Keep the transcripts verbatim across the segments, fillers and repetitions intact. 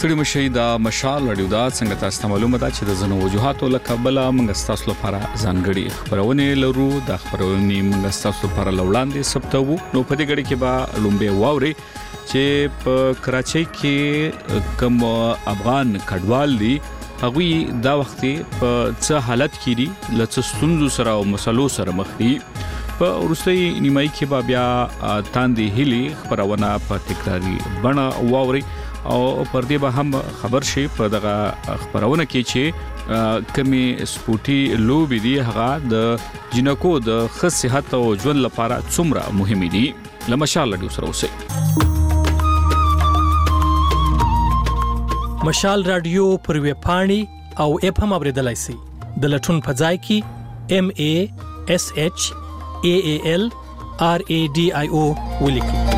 ستړي مشئ دا مشال رادیو دا څنګه تاسو ته معلومه ده چې د ځینو وجوهاتو له کبله موږ ستاسو لپاره ځانګړي خبرونه لرو. د خبرونه موږ ستاسو لپاره لوړاندې ثبتوو. نو په دې غړي کې به لومبه واوري چې په کراچۍ کې کوم افغان کډوال دي هغوی دا وخت په څه حالت کې دي لڅ ستونزو سره او مسلو سره مخ دي. په ورستۍ نیمای کې به بیا تاندې هلي خبرونه په تکراری بڼه واوري او پر دې به هم خبر شي په دغه خبرونه کې چې کمی سپورتي لوبي دي هغه د جنکو د ښه صحت او ژوند لپاره څومره مهمه دي. لمشال رادیو سره اوسئ. مشال رادیو پر ویب پاڼې او اپ هم اوریدلای شئ. د لټون په ځای کې ام ا اس اچ ا ا ال ار ا ډي آی او ولیکئ.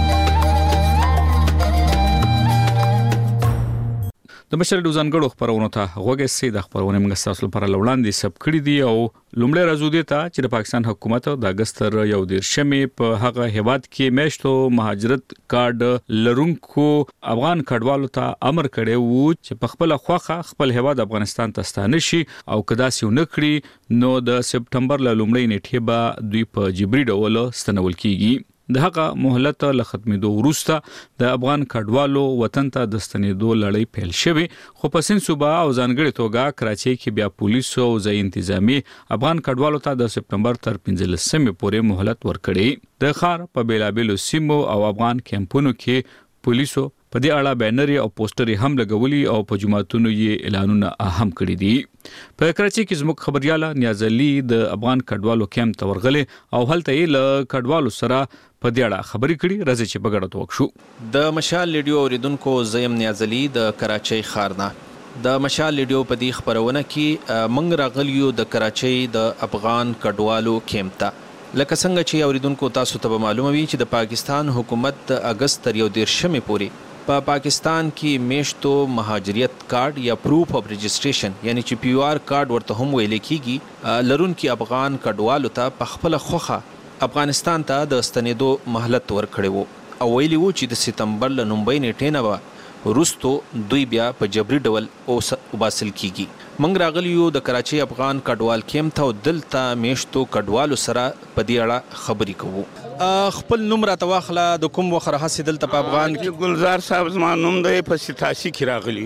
د مشال رادیو ځانګړو خبرونو ته غوږی سي. د خبرونه موږ تاسو لپاره لوړاندې سب کړی دي او لومړی راځو دي ته چې د پاکستان حکومت د اگست یو دیرشمې په هغه هیواد کې میشتو مهاجرت کارت لرونکو افغان کډوالو ته امر کړی وو چې په خپل خوخه خپل هیواد افغانستان ته ستانه شي او کدا سیو نکړي نو د سپټمبر ل لومړۍ نیټه به دوی په جبري ډول ستنول کیږي. د هغه مهلت له ختمېدو وروسته د افغان کډوالو وطن ته د ستنېدو لړۍ پیل شوې خو په سند صوبه او ځانګړي توګه کراچۍ کې بیا پولیسو او ځای انتظامی افغان کډوالو ته د سپټمبر تر پنځلسمې پورې مهلت ورکړي. د ښار په بیلابېلو سیمو او افغان کیمپونو کې پولیسو په دې اړه بینر او پوسټر هم لګولي او په جماعتونو یې اعلانونه هم کړی دي. په کراچۍ کې زموږ خبرياله نیاز علي د افغان کډوالو کیمپ ته ورغله او هلته یې له کډوالو سره په دې اړه خبرې کړي. راځي چې بغړه توک شو. د مشال ریډیو اوریدونکو زیم نیاز علي د کراچۍ ښارنا د مشال ریډیو په دې خبرونه کې منګ راغلیو د کراچۍ د افغان کډوالو کیمپ ته. لکه څنګه چې اوریدونکو تاسو ته معلومه وي چې د پاکستان حکومت د اگست تر یو دیرشمې پورې په پا پاکستان کې میشتو مهاجریت کارت یا پروف اف رجسٹریشن یعنی چې پی آر کارت ورته هم ویل کیږي لرونکي افغان کډوالو ته په خپل خوخه افغانستان ته د ستنېدو مهلت ورکړی وو او ویلي وو چې د سپتمبر ل نومبۍ نیټې نه به وروستو دوی بیا په جبري ډول وباسل کیږي. موږ راغلیو د کراچۍ افغان کډوال کیمپ ته او دلته میشتو کډوالو سره په دې اړه خبرې کوو. خپل نوم راته واخله د کوم وخت راهسې دلته په افغان کې؟ ګلزار صاحب زما نوم دی. په ستاسي کې راغلی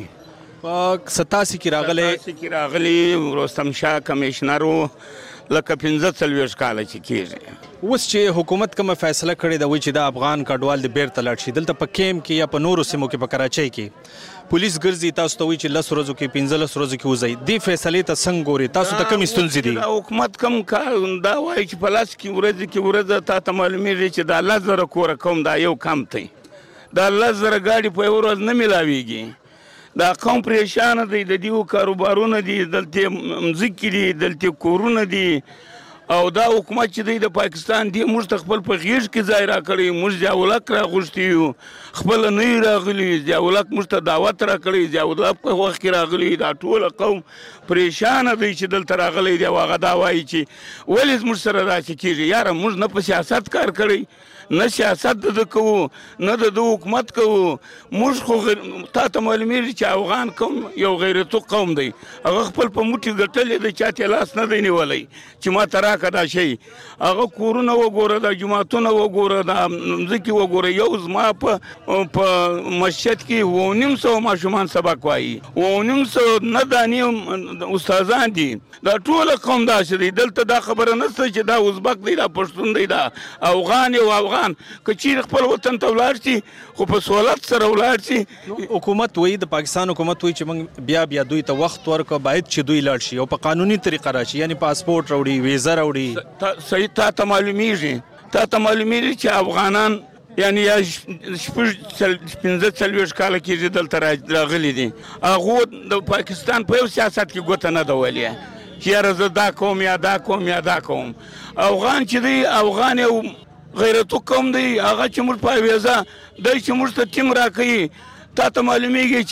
په ستاسي کې راغلی ستاسي کې راغلی رستم شاه کمیشنر وو لکه پنځه څلوېښت کاله چې کېږي. اوس چې حکومت کومه فیصله کړې ده وایي چې د افغان کډوال د بیرته لاړ شي دلته په کیمپ کې یا په نورو سیمو کې په کراچۍ کې پولیس ګرځي تاسو ته وایي چې لس ورځو کې پنځلس ورځو کې وځئ. دې فیصلې ته څنګه ګوري؟ تاسو ته کومې ستونزې دي؟ حکومت کوم کار دا وایي چې په لاس کې ورځې کې ورځ تا ته معلومېږي چې دا لس زره کوره کوم دا یو کم دی. دا لس زره ګاډي په یوه ورځ نه میلاویږي. دا قوم پریشانه دی. د دیو کاروبارونه دي دلته مځکې دي دلته کورونه دي او دا حکومت چې دی د پاکستان دی موږ ته خپل په غیږ کې ځای راکړی. موږ ضیاءالحق راغوښتي یو خپل نه یې راغلي. ضیاءالحق موږ ته دعوت راکړی. ضیاءالحق په وخت کې راغلي. دا ټول قوم پریشانه دی چې دلته راغلی دی او هغه دا وایي چې ولې زموږ سره داسې کېږي. یاره موږ نه په سیاست کار کړی نه سیاست د ده کوو نه د ده حکومت کوو. موږ خو تا ته معلومېږي چې افغان قوم یو غیرتو قوم دی. هغه خپل په موټي ګټلې دی چا ته لاس نه دی نیولی چې ما ته راکړه دا شی. هغه کورونه وګوره دا جوماتونه وګوره دا مځکې وګوره. یو زما په په مسجد کې اوه نیم سوه ماشومان سبق وایي. اوه نیم سوه نه دانې استادان دي. دا ټوله قوم داسې دی. دلته دا خبره نشته چې دا ازبک دی دا پښتون دی دا افغان یو افغان که چیرې خپل وطن ته ولاړ شي خو په سهولت سره ولاړ شي. حکومت وایي د پاکستان حکومت وایي چې موږ بیا بیا دوی ته وخت ورکړو باید چې دوی لاړ شي او په قانوني طریقه راشي یعنی پاسپورټ راوړي ویزه راوړي. صحیح تا ته معلومیږي تا ته معلومیږي چې افغانان یعنی یا شپږ پنځه څلوېښت کاله کېږي دلته راغلي دي. هغو د پاکستان په یو سیاست کې ګوته نه ده وهلې چې یاره زه دا کوم یا دا کوم یا دا کوم. افغان چې دی افغان یو غیرتو قوم دی. هغه چې موږ په ویزه دی چې موږ ته ټیم راکوي. تا ته معلومیږي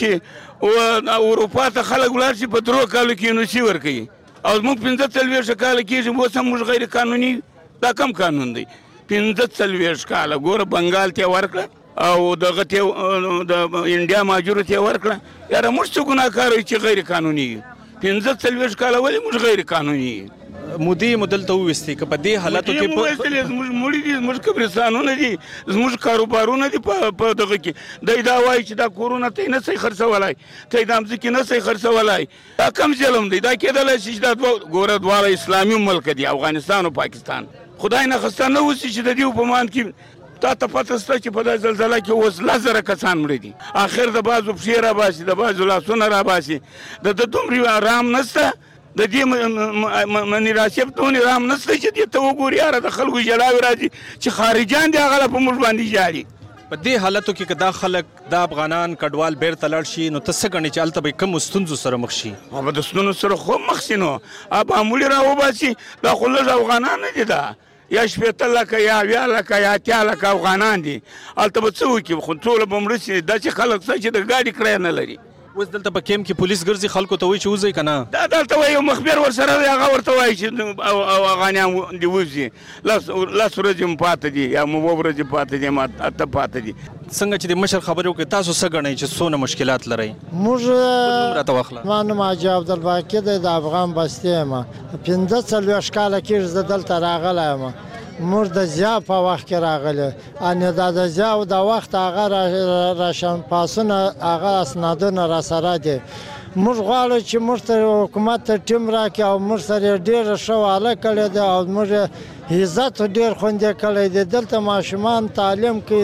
چې اروپا ته خلک ولاړ شي په درو کالو کې انوسي ورکوي او موږ پنځه څلوېښت کاله کېږي اوس هم موږ غیر قانوني دا کم قانون دی. پنځه څلوېښت کاله ګوره بنګال ته ورکړه او دغه ته د انډیا ماجورو ته ورکړه یاره موږ څه ګناهکار یو چې غیر قانوني یو پنځه څلوېښت کاله ولې موږ غیر قانوني یو مودي مدل ته وستي که په دې حالاتو کې زموږ مړي دي زموږ قبرستانونه دي زموږ کاروبارونه دي په دغه کې دی دا وایي چې دا کورونه ته یې نه شئ خرڅولی ته یې دا مځکې نه شئ خرڅولی دا کم ظلم دی دا کېدلی شي چې دا دوه ګوره دواړه اسلامي ملک دي افغانستان او پاکستان خدای نخواسته نه اوسي چې د دې په مان کې تا ته پته شته چې په دې زلزله کې اوس لس زره کسان مړه دي آخر د بعضو پښې راباسي د بعضو لاسونه راباسي د ده دومره ارام نشته د دې منیر آصف دونې رام نشته چې دې ته وګوري یاره د خلکو ژړاوې راځي چې خارجان دي هغه په موږ باندې ژاړي په دې حالاتو کې که دا خلک دا افغانان کډوال بیرته لاړ شي نو ته څه ګڼې چې هلته به کومو ستونزو سره مخ شي به د ستونزو سره خو مخ شي نو معمولي راوباسي دا خو لږ افغانان نه دي دا یا شپېته لکه یا اویا لکه یا اتیا لکه افغانان دي هلته به څه وکړي خو ټوله به مړه شي داسې خلک شته چې د ګاډي کرایه نه لري اوس دلته په کیمپ کې پولیس ګرځي خلکو ته وایي چې وځئ که نه دا دلته وایي یو مخبر ورسره دی هغه ورته وایي چې افغانیان دې وځي لس لس ورځې م پاته دي یا اووه ورځې پاته دي ما اته پاته دي څنګه چې د مشر خبرې وکړې تاسو څه ګڼئ چې څونه مشکلات لرئ موږ راته واخله ما نوم حاجي عبدالباقي دی د افغان بستې یم پنځه څلوېښت کاله کېږي زه دلته راغلی یم موږ د زیا په وخت کې راغلی انې دا د زیا او د وخت هغه راشن پاسونه هغه اسنادونه راسره دي موږ غواړو چې موږ ته حکومت ته ټیم راکړي او موږ سره ډېره ښه واله کړې ده او موږ عزت ډېر خوندې کړی دی دلته ماشومان تعلیم کوي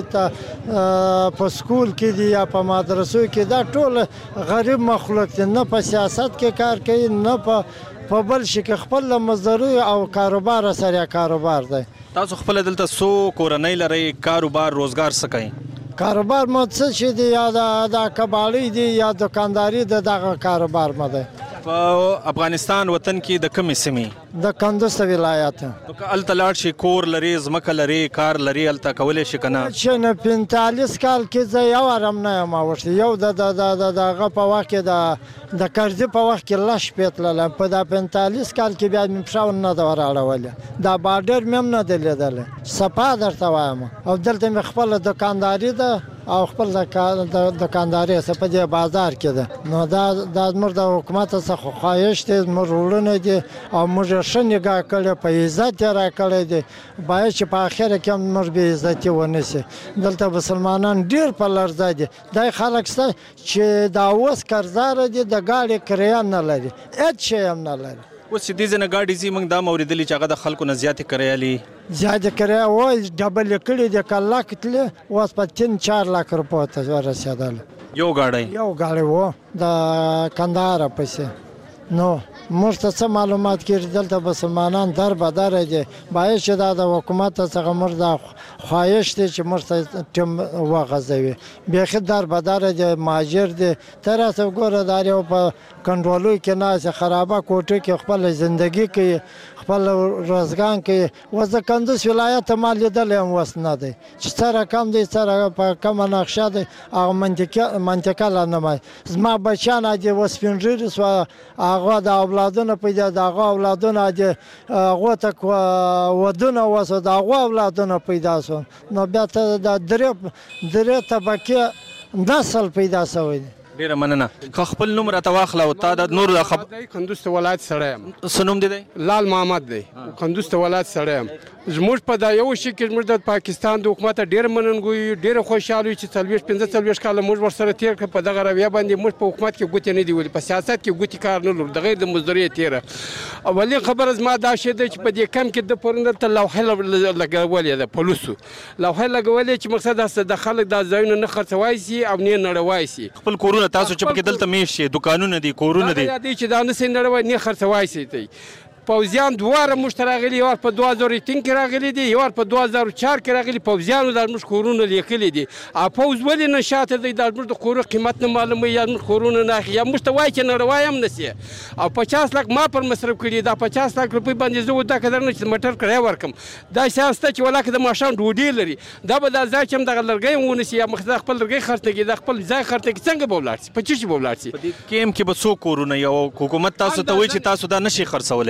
په سکول کې دي یا په مدرسو کې دا ټول غریب مخلوق دي نه په سیاست کې کار کوي نه په په بل شي کې خپل مزدوري او کاروبار سره کاروبار دی تاسو خپل دلته څو کورنۍ لرئ کاروبار روزګار څه کوئ کاروبار مو څه چې دی یا د کباړی دی یا دکانداري د دغه کاروبار مو دی په افغانستان وطن کې د کومې سیمې د کندوز ولایت نو که هلته لاړ شي کور لري ځمکه لري کار لري هلته کولی شي که نه چې نه پنځلس کال کې زه یو ارم نه یم اوښتی یو د دغه په وخت کې د د کرزي په وخت کې لس شپې تللی په دا پنځلس کال کې بیا مې پښه نه ده وراړولې دا بارډر مې هم نه دی لیدلی صفا درته وایم او دلته مې خپله دکانداري ده او خپل د دکانداري څه په دې بازار کې ده نو دا دا زموږ د حکومت څخه خواهش دی زموږ وروڼه دي او موږ ښه نګاه کړی په عزت یې راکړی دی باید چې په اخره کې هم موږ بې عزتي ونه شي دلته مسلمانان ډېر په لړزه دي دا خلک شته چې دا اوس قرضداره دي د ګاډي کرایه نه لري هېڅ شی هم نه لري اوس چې دې ځای نه ګاډي ځي موږ دا م اورېدلي چې هغه د خلکو نه زیاتې کرایه لي زیاتې کرایه وایي ډبل یې کړي دي که لاک تلې اوس په تین چار لاک روپیو ته ورسېدلی یو ګاډی یو ګاډی و د کندهاره پسې نو موږ ته څه معلومات کېږي دلته مسلمانان در بدره دي باید چې دا د حکومت څخه موږ دا خواهش دی چې موږ ته ټیم وغځوي بیخي در بدره دي مهاجر دي ته راته وګوره دا یو په کنډوالو کې ناست خرابه کوټه کې خپله زندګي کوي خپل روزګان کوي اوس د کندوز ولایت ما لیدلی هم اوس نه دی چې څه رقم دی څه په کومه نقشه دی هغه منطقه لا نه مای زما بچیان دي اوس سپین ږیري سوه هغه د اولادونه پیدا د هغه اولادونه دي هغو ته ودونه وسو د هغو اولادونه پیدا سو نو بیا ته د درې درې طبقې نسل پیدا سوی دی ډیره مننه که خپل نوم راته واخله او تا د نور د خب کندوز ته ولایت سړی یم څه نوم دی دی لال محمد دی کندوز ته ولایت سړی یم زموږ په دا یو شي کې زموږ د پاکستان د حکومت ډېر مننګوي ډېره خوشحاله یو چې څلوېښت پنځه څلوېښت کاله موږ ورسره تېر کړه په دغه رویه باندې موږ په حکومت کې ګوتې نه دي ولي په سیاست کې ګوتې کار نه لرو د غیر د مزدورۍ تېره اولي خبره زما دا شی دی چې په دې کم کې د پرون دلته لوحې لګولې ده پولیسو لوحې لګولې چې مقصد هسته د خلک دا ځایونه نه خرڅوای سي او نه نړوای سي خپل کورونه تاسو چې پکې دلته میشت شي دکانونه دي کورونه دي چې دا نه سي نړوای نه خرڅوای سي دی پوځیان دواره موږ ته راغلي یو په دوه زره تین کې راغلي دي یو په دوه زره چار کې راغلي پوځیانو دا موږ کورونه لیکلي دي او پوځ ولې نه شاته دی دا موږ د کورو قیمت نه معلوموي یا موږ کورونه نه اخلي یا موږ ته وایي چې نړوای هم نه سي او پچاس لک ما پر مصرف کړي دا پچاس لک روپۍ باندې زه دا قدر نه چې موټر کرایه ورکړم دا سیاست چې ولاکه د ماښام ډوډۍ لري دا به دا ځای چې هم دغه لرګی ونیسي یا مخ خپل لرګی خرڅ کړي دا خپل ځای خرڅ کړي څنګه به ولاړ سي په څه شي به ولاړ سي په دې کیم کې به څو کورونه یو حکومت تاسو ته وایي چې تاسو دا نشي خرڅولی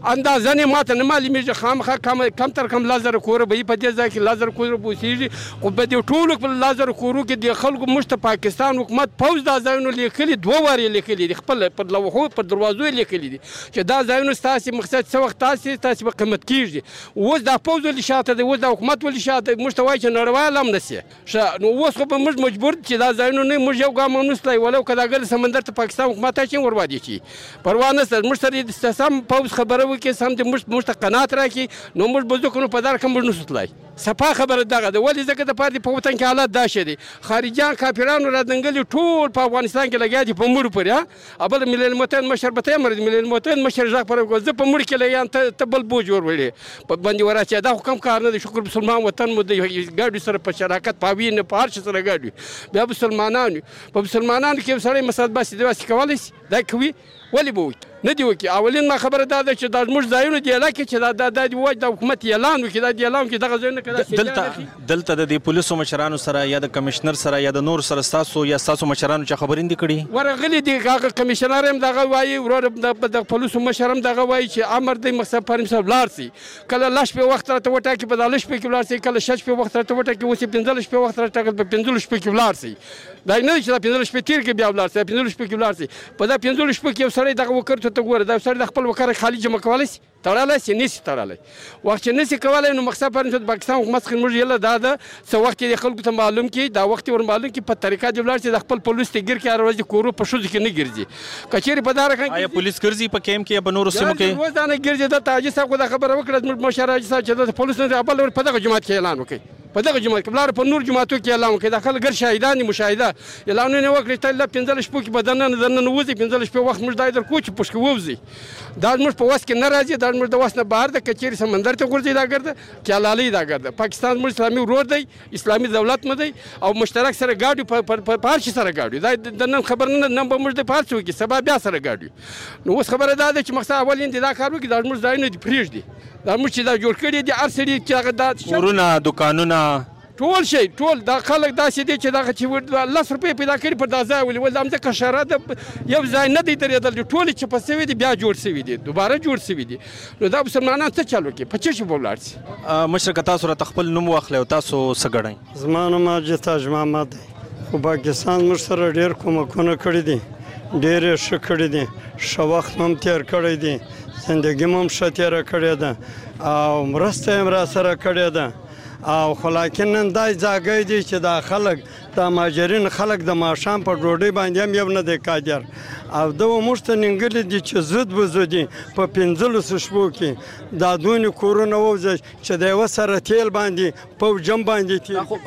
اندازه نه ماته نه معلومیږي خامخا کم کم تر کم لس زره کوره به وي په دې ځای کې لس زره کوره به اوسېږي خو په دې ټولو په لس زره کورو کې د خلکو موږ ته پاکستان حکومت پوځ دا ځایونه لیکلي دوه وارې لیکلي دي خپل پر لوحو پر دروازو یې لیکلي دي چې دا ځایونه ستاسې مقصد څه وخت تاسې تاسې به قیمت کېږي اوس دا پوځ ولې شاته دی اوس دا حکومت ولې شاته موږ ته وایي چې نړیوال هم نه سي ښه نو اوس خو به موږ مجبور چې دا ځایونه نه موږ یو ګام هم نسلی ولو که دا ګل سمندر ته پاکستان حکومت ته چې وربادي شي پروا نشته موږ سره سم پوځ خبره وکړي سم د موږ موږ ته قناعت راکړي نو موږ به ځو که نو په دار کې موږ نسو تللی صفا خبره دغه ده ولې ځکه د پاتې په وطن کې حالات داسې دي خارجیان کافرانو را دنګلي ټول په افغانستان کې لګیا دي په مړو پورې ها بل ملل متحد مشر به ته امر ملل متحد مشر ژغ پر زه په مړ کې لګیان ته بل بوج ور وړي په باندې ورچې دا حکم کار نه دی شکر مسلمان وطن مو د ګاډي سره په شراکت پاوی نه په هر څه سره ګاډي بیا مسلمانانو په مسلمانانو کې سړی مسعود باسي دی واسي کولای شي دا کوي ولې به وکړي نه دی وکړي اولین ما خبره دا ده چې دا زموږ ځایونه دی علاقې چې دا دا د وایي د حکومت اعلان وکړي دا د اعلان وکړي دغه ځایونه که دلته دلته د دې پولیسو مشرانو سره یا د کمشنر سره یا د نور سره ستاسو یا ستاسو مشرانو چا خبرې دي کړي ورغلي دي هغه کمشنر هم دغه وایي ورور د پولیسو مشر هم دغه وایي چې امر دی مقصد پریم صاحب لاړ سي کله لس شپې وخت راته وټاکي په دا لس شپې کې ولاړ سي کله شل شپې وخت راته وټاکي اوس یې پنځلس شپې وخت راټاکل په پنځلس شپې کې ولاړ سي دا نه چې دا پنځلس شپې تېر کې بیا ولاړ سي پنځلس شپې کې ولاړ سي په دا پنځلس شپې کې یو سړی دغه وکړ ته ګوره دا سړی د خپل وکړه خالي جمع کولی شي تړلی شي نشي تړلی وخت چې نشي کولی نو مقصد پر د پاکستان حکومت څخه موږ یله دا ده څه وخت یې خلکو ته معلوم کړي دا وخت یې ور معلوم کړي په طریقه دې ولاړ شي د خپل پولیس ته ګیر کړي هر ورځ د کورو په ښځو کې نه ګرځي که چېرې په دا رقم آیا پولیس ګرځي په کیمپ کې یا په نورو سیمو کې روز دا نه ګرځي دلته حاجي صاحب خو دا خبره وکړه زموږ مشر حاجي صاحب چې د پولیس نه بل په دغه جومات کې اعلان وکړي په دغه جومات کې ولاړ په نور جوماتو کې اعلان وکړي دا خلک ګر شاهدان دي مشاهده اعلانونه وکړي ته له پنځلس شپو کې به دننه دننه وځي پنځلس شپې وخت موږ دا در کوو چې پوښ کې ووځي دا زموږ په وس کې نه راځي دا زموږ د وس نه بهر ده که چېرې سمندر ته غورځي دا ګرده که حلالۍ دا ګرده پاکستان زموږ اسلامي ورور دی اسلامي دولت مو دی او مشترک سره ګاډو په هر شي سره ګاډو دا د نن خبر نه نن به موږ د په هر څه وکړي سبا بیا سره ګاډو نو اوس خبره دا ده چې مقصد اول یې دا کار وکړي دا زموږ ځایونه دي پرېږدي دا موږ چې دا جوړ کړي دي هر سړي چې هغه دا کورونه دوکانونه ټول شي ټول دا خلک داسې دي چې دغه چې لس روپۍ پیدا کړي پر دا ځای ولې ول همدغه شره د یو ځای نه دی درېدل دي ټولې چې په سوي دي بیا جوړ سوي دي دوباره جوړ سوي دي نو دا مسلمانان څه چل وکړي په څه شي به ولاړ شي مشر که تاسو راته خپل نوم واخلئ او تاسو څه ګڼئ زما نوم حاجي تاج محمد دی خو پاکستان موږ سره ډېر کومکونه کړي دي ډېر یې ښه کړي دي ښه وخت هم تېر کړی دی زندګي مو هم ښه تېره کړې ده او مرسته یې هم را سره کړې ده او خو لاکن نن دا ځای دی چې دا خلک دا مهاجرین خلک د ماښام په ډوډۍ باندې هم یو نه دی قادر او ده موږ ته ننګلي دي چې زود به زو دي په پنځلسو شپو کې دا دونې کورونه ووځي چې د یوه سره تیل باندې پوځ هم باندې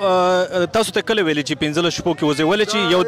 تیل تاسو ته کله ویلي چې پنځلس شپو کې وځي ولې چې یو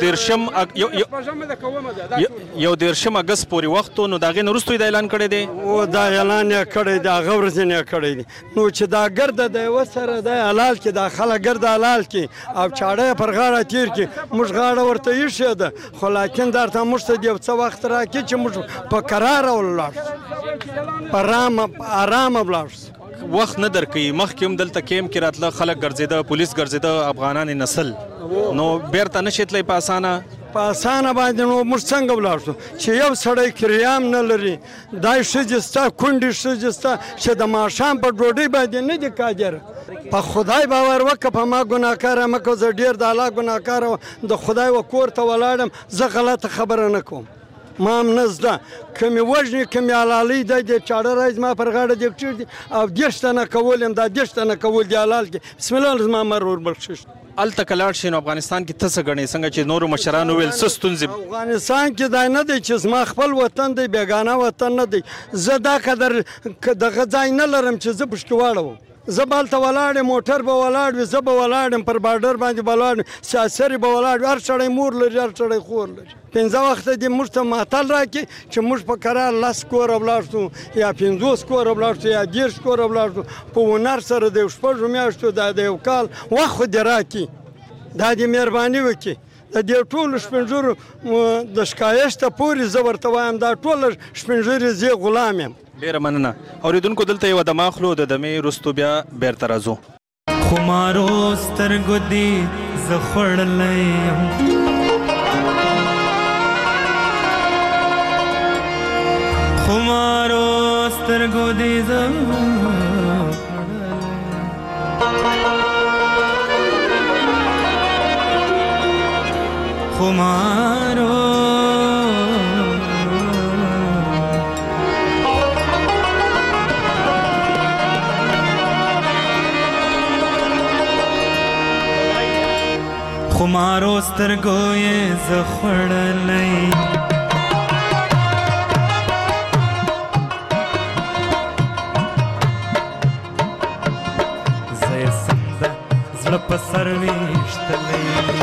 دېرشم یو دېرشم اګست پورې وخت نو د هغې نه وروسته دا اعلان کړی دی او دا اعلان یې کړی دی هغه ورځ یې کړی دی نو چې دا ګرده د یوه سره دی حلال کې دا خلک ګرده حلال کې او چاړه یې پر غاړه تیر کې موږ غاړه ورته ایښې ده خو لاکن درته موږ ته یو څه وخت راکړي چې موږ په کراره ولاړ شو په ارامه ولاړ شو وخت نه درکوي مخکې هم دلته کیمپ کې راتله خلک ګرځېده پولیس ګرځېده افغانان نسل نو بیرته نشي تللی په اسانه په اسانه باندې نو موږ څنګه ولاړ شو چې یو سړی کریام نه لري دا ښځې سته کونډې ښځې سته چې د ماښام په ډوډۍ باندې نه دي قادر په خدای باور وکړه په ما ګناهکاره مه کوه زه ډېر د الله ګناهکاره د خدای و کور ته ولاړم زه غلطه خبره نه کوم ما هم نه زده که مې وژني که مې حلالۍ دی د چاړه رایي زما پر غاړه دې پټېږدي او دېرش تنه کول یم دا دېرش تنه کول دی حلال کې بسم الله زما مر وربخښي هلته که لاړ شي نو افغانستان کې ته څه ګڼې څنګه چې نورو مشرانو ویل څه ستونزې افغانستان کې دا نه دی چې زما خپل وطن دی بیګانه وطن نه دی زه دا قدر دغه ځای نه لرم چې زه پشکې واړوم زه به هلته ولاړ یم موټر به ولاړ وي زه به ولاړ یم پر بارډر باندې به ولاړ یم سیاسري به ولاړ وي هر سړی مور لري هر سړی خور لري پنځه وخته دې موږ ته ماتل راکړي چې موږ په کرار لس کوره ولاړ شو یا پنځوس کوره ولاړ شو یا دېرش کوره ولاړ شو په هنر سره د یو شپږو میاشتو دا د یو کال وخت خو دې راکړي دا دې مهرباني وکړي د دې ټولو سپین ږیرو د ښکایسته پورې زه ورته وایم دا ټوله سپین ږیري زه غلام یم ډېره مننه اورېدونکو دلته یوه دمه اخلو د دمې وروستو بیا بیرته راځو خمارو سترګو دې زه خوړلی یم خمارو سترګو دې زه خمارو خمارو سترګو یې زه خوړلی زه یې سمده زړه په سر ویشتلی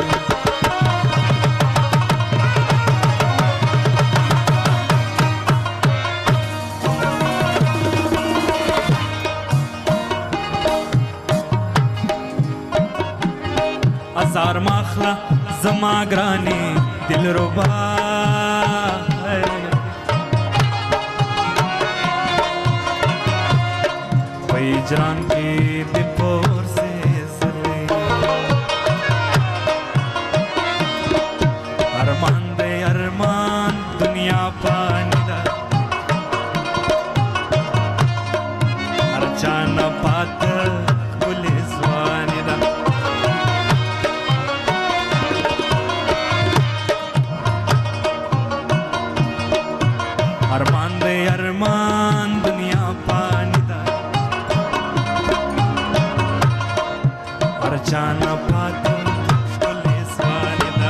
ازار ماخلا زما گرانی دل ربا پی جران کی دل پور سے سلے ارمان دے ارمان دنیا پانی دا ہر چانا پات گلی زوانی دا ارمان دے ارمان دنیا پانی دا ہر چانا پاتی پولیس والی دا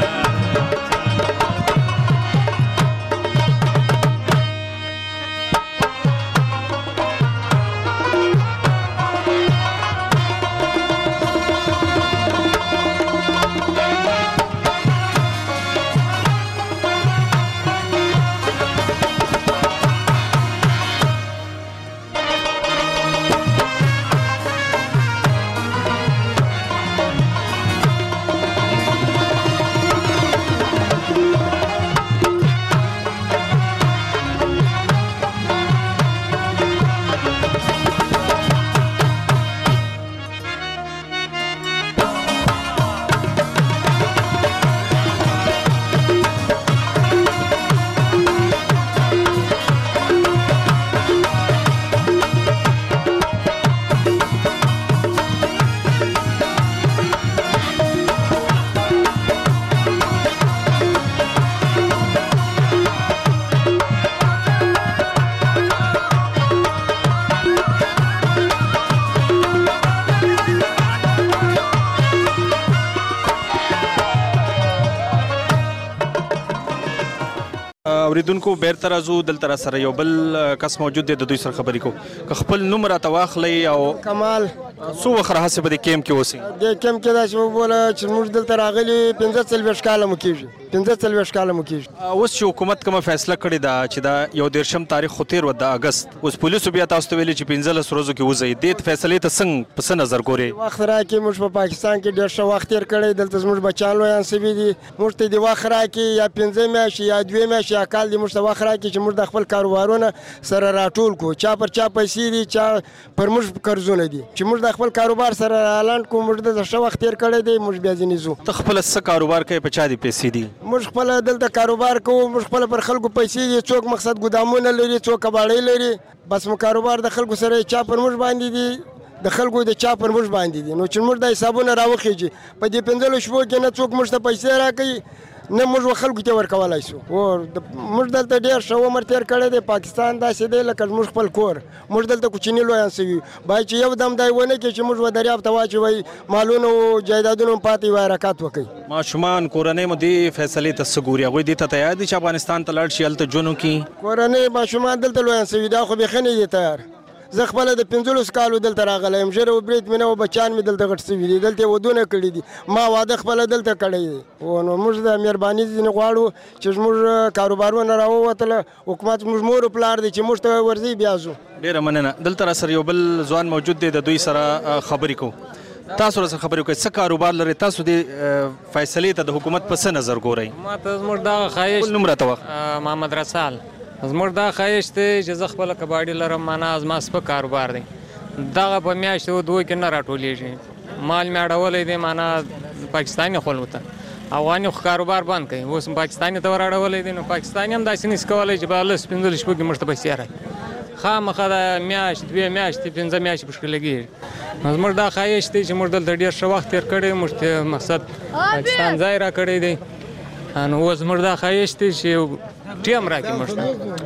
اوریدونکو بیرته راځو دلته را سره یو بل کس موجود دی د دوی سره خبرې کوو که خپل نوم راته واخلئ او کمال څو وخت راهسې په دې کیمپ کې اوسئ دې کیمپ کې داسې وبوله چې موږ دلته راغلي پنځه څلوېښت کاله مو کېږي پنځه څلوېښت کاله مو کېږي اوس چې حکومت کومه فیصله کړې ده چې دا یو دېرشم تاریخ خو تېر و د اګست اوس پولیسو بیا تاسو ته ویلي چې پنځلس ورځو کې وځئ دې فیصلې ته څنګه په څه نظر ګورئ وخت راکړي موږ په پاکستان کې ډېر ښه وخت تېر کړی دلته زموږ بچیان لویان سوي دي موږ ته دې وخت راکړي یا پنځه میاشتې یا دوې میاشتې یا کال دې موږ ته وخت راکړي چې موږ د خپل کاروبارونه سره راټول کړو چا پر چا پیسې دي چا پر موږ قرضونه دي چې موږ د خپل کاروبار سره اعلان کړو موږ د ښه وخت تېر کړی دی موږ بیا ځینې ځو ته خپله څه کاروبار کوې په چا دې پیسې دي موږ خپله دلته کاروبار کوو موږ خپله پر خلکو پیسې دي څوک مقصد ګودامونه لري څوک کباړۍ لري بس مو کاروبار د خلکو سره چا پر موږ باندې دي د خلکو د چا پر موږ باندې دي نو چې موږ د حسابونه راوخیږي په دې پنځلو شپو کې نه څوک موږ ته پیسې راکوي نه موږ خلکو ته ورکولی شو موږ دلته ډېر ښه عمر تېر کړی دی پاکستان داسې دی لکه زموږ خپل کور موږ دلته کوچني لویان سوي باید چې یو دم دی ونه کړي چې موږ به دریاب ته واچوئ مالونه او جایدادونه هم پاتې وي حرکات وکړي ماشومان کورنۍ مو دې فیصلې ته څه ګوري هغوی دې ته تیار دي چې افغانستان ته لاړ شي هلته ژوند وکړي کورنۍ ماشومان دلته لویان سوي دا خو بیخي نه دي تیار زه خپله د پنځلس کالو دلته راغلی یم ژېره و برید مې نه و بچیان مې دلته غټ سوي دي دلته یې ودونه کړي دي ما واده خپله دلته کړی دی نو موږ د مهرباني ځینې غواړو چې زموږ کاروبارونه راووتله حکومت زموږ مور و پلار دی چې موږ ته ورځي بیا ځو ډېره مننه دلته را سره یو بل ځوان موجود دی د دوی سره خبرې کوو تاسو را سره خبرې کوئ څه کاروبار لرئ تاسو دې فیصلې ته د حکومت په څه نظر ګورئ ما ته زموږ دغه خواهش نوم راته واخله محمد رسال زموږ دا خواهش دی چې زه خپله کباړي لرم معنا زما سپک کاروبار دی دغه په میاشتو دوه کې نه راټولیږي مال مې اړولی دی معنا پاکستاني خلکو ته افغاني خو کاروبار بند کوي اوس پاکستاني ته ور اړولی دی نو پاکستاني هم داسې نشي کولی چې په لس پنځلس شپو کې موږ ته پیسې راکړي خامخا د میاشت دوې میاشتې پنځه میاشتې پکښې لګېږي نو زموږ دا خواهش دی چې موږ دلته ډېر ښه وخت تېر کړی موږ ته مقصد پاکستان ځای را کړی دی نو اوس زموږ دا خواهش دی چې ټیم راکړي موږ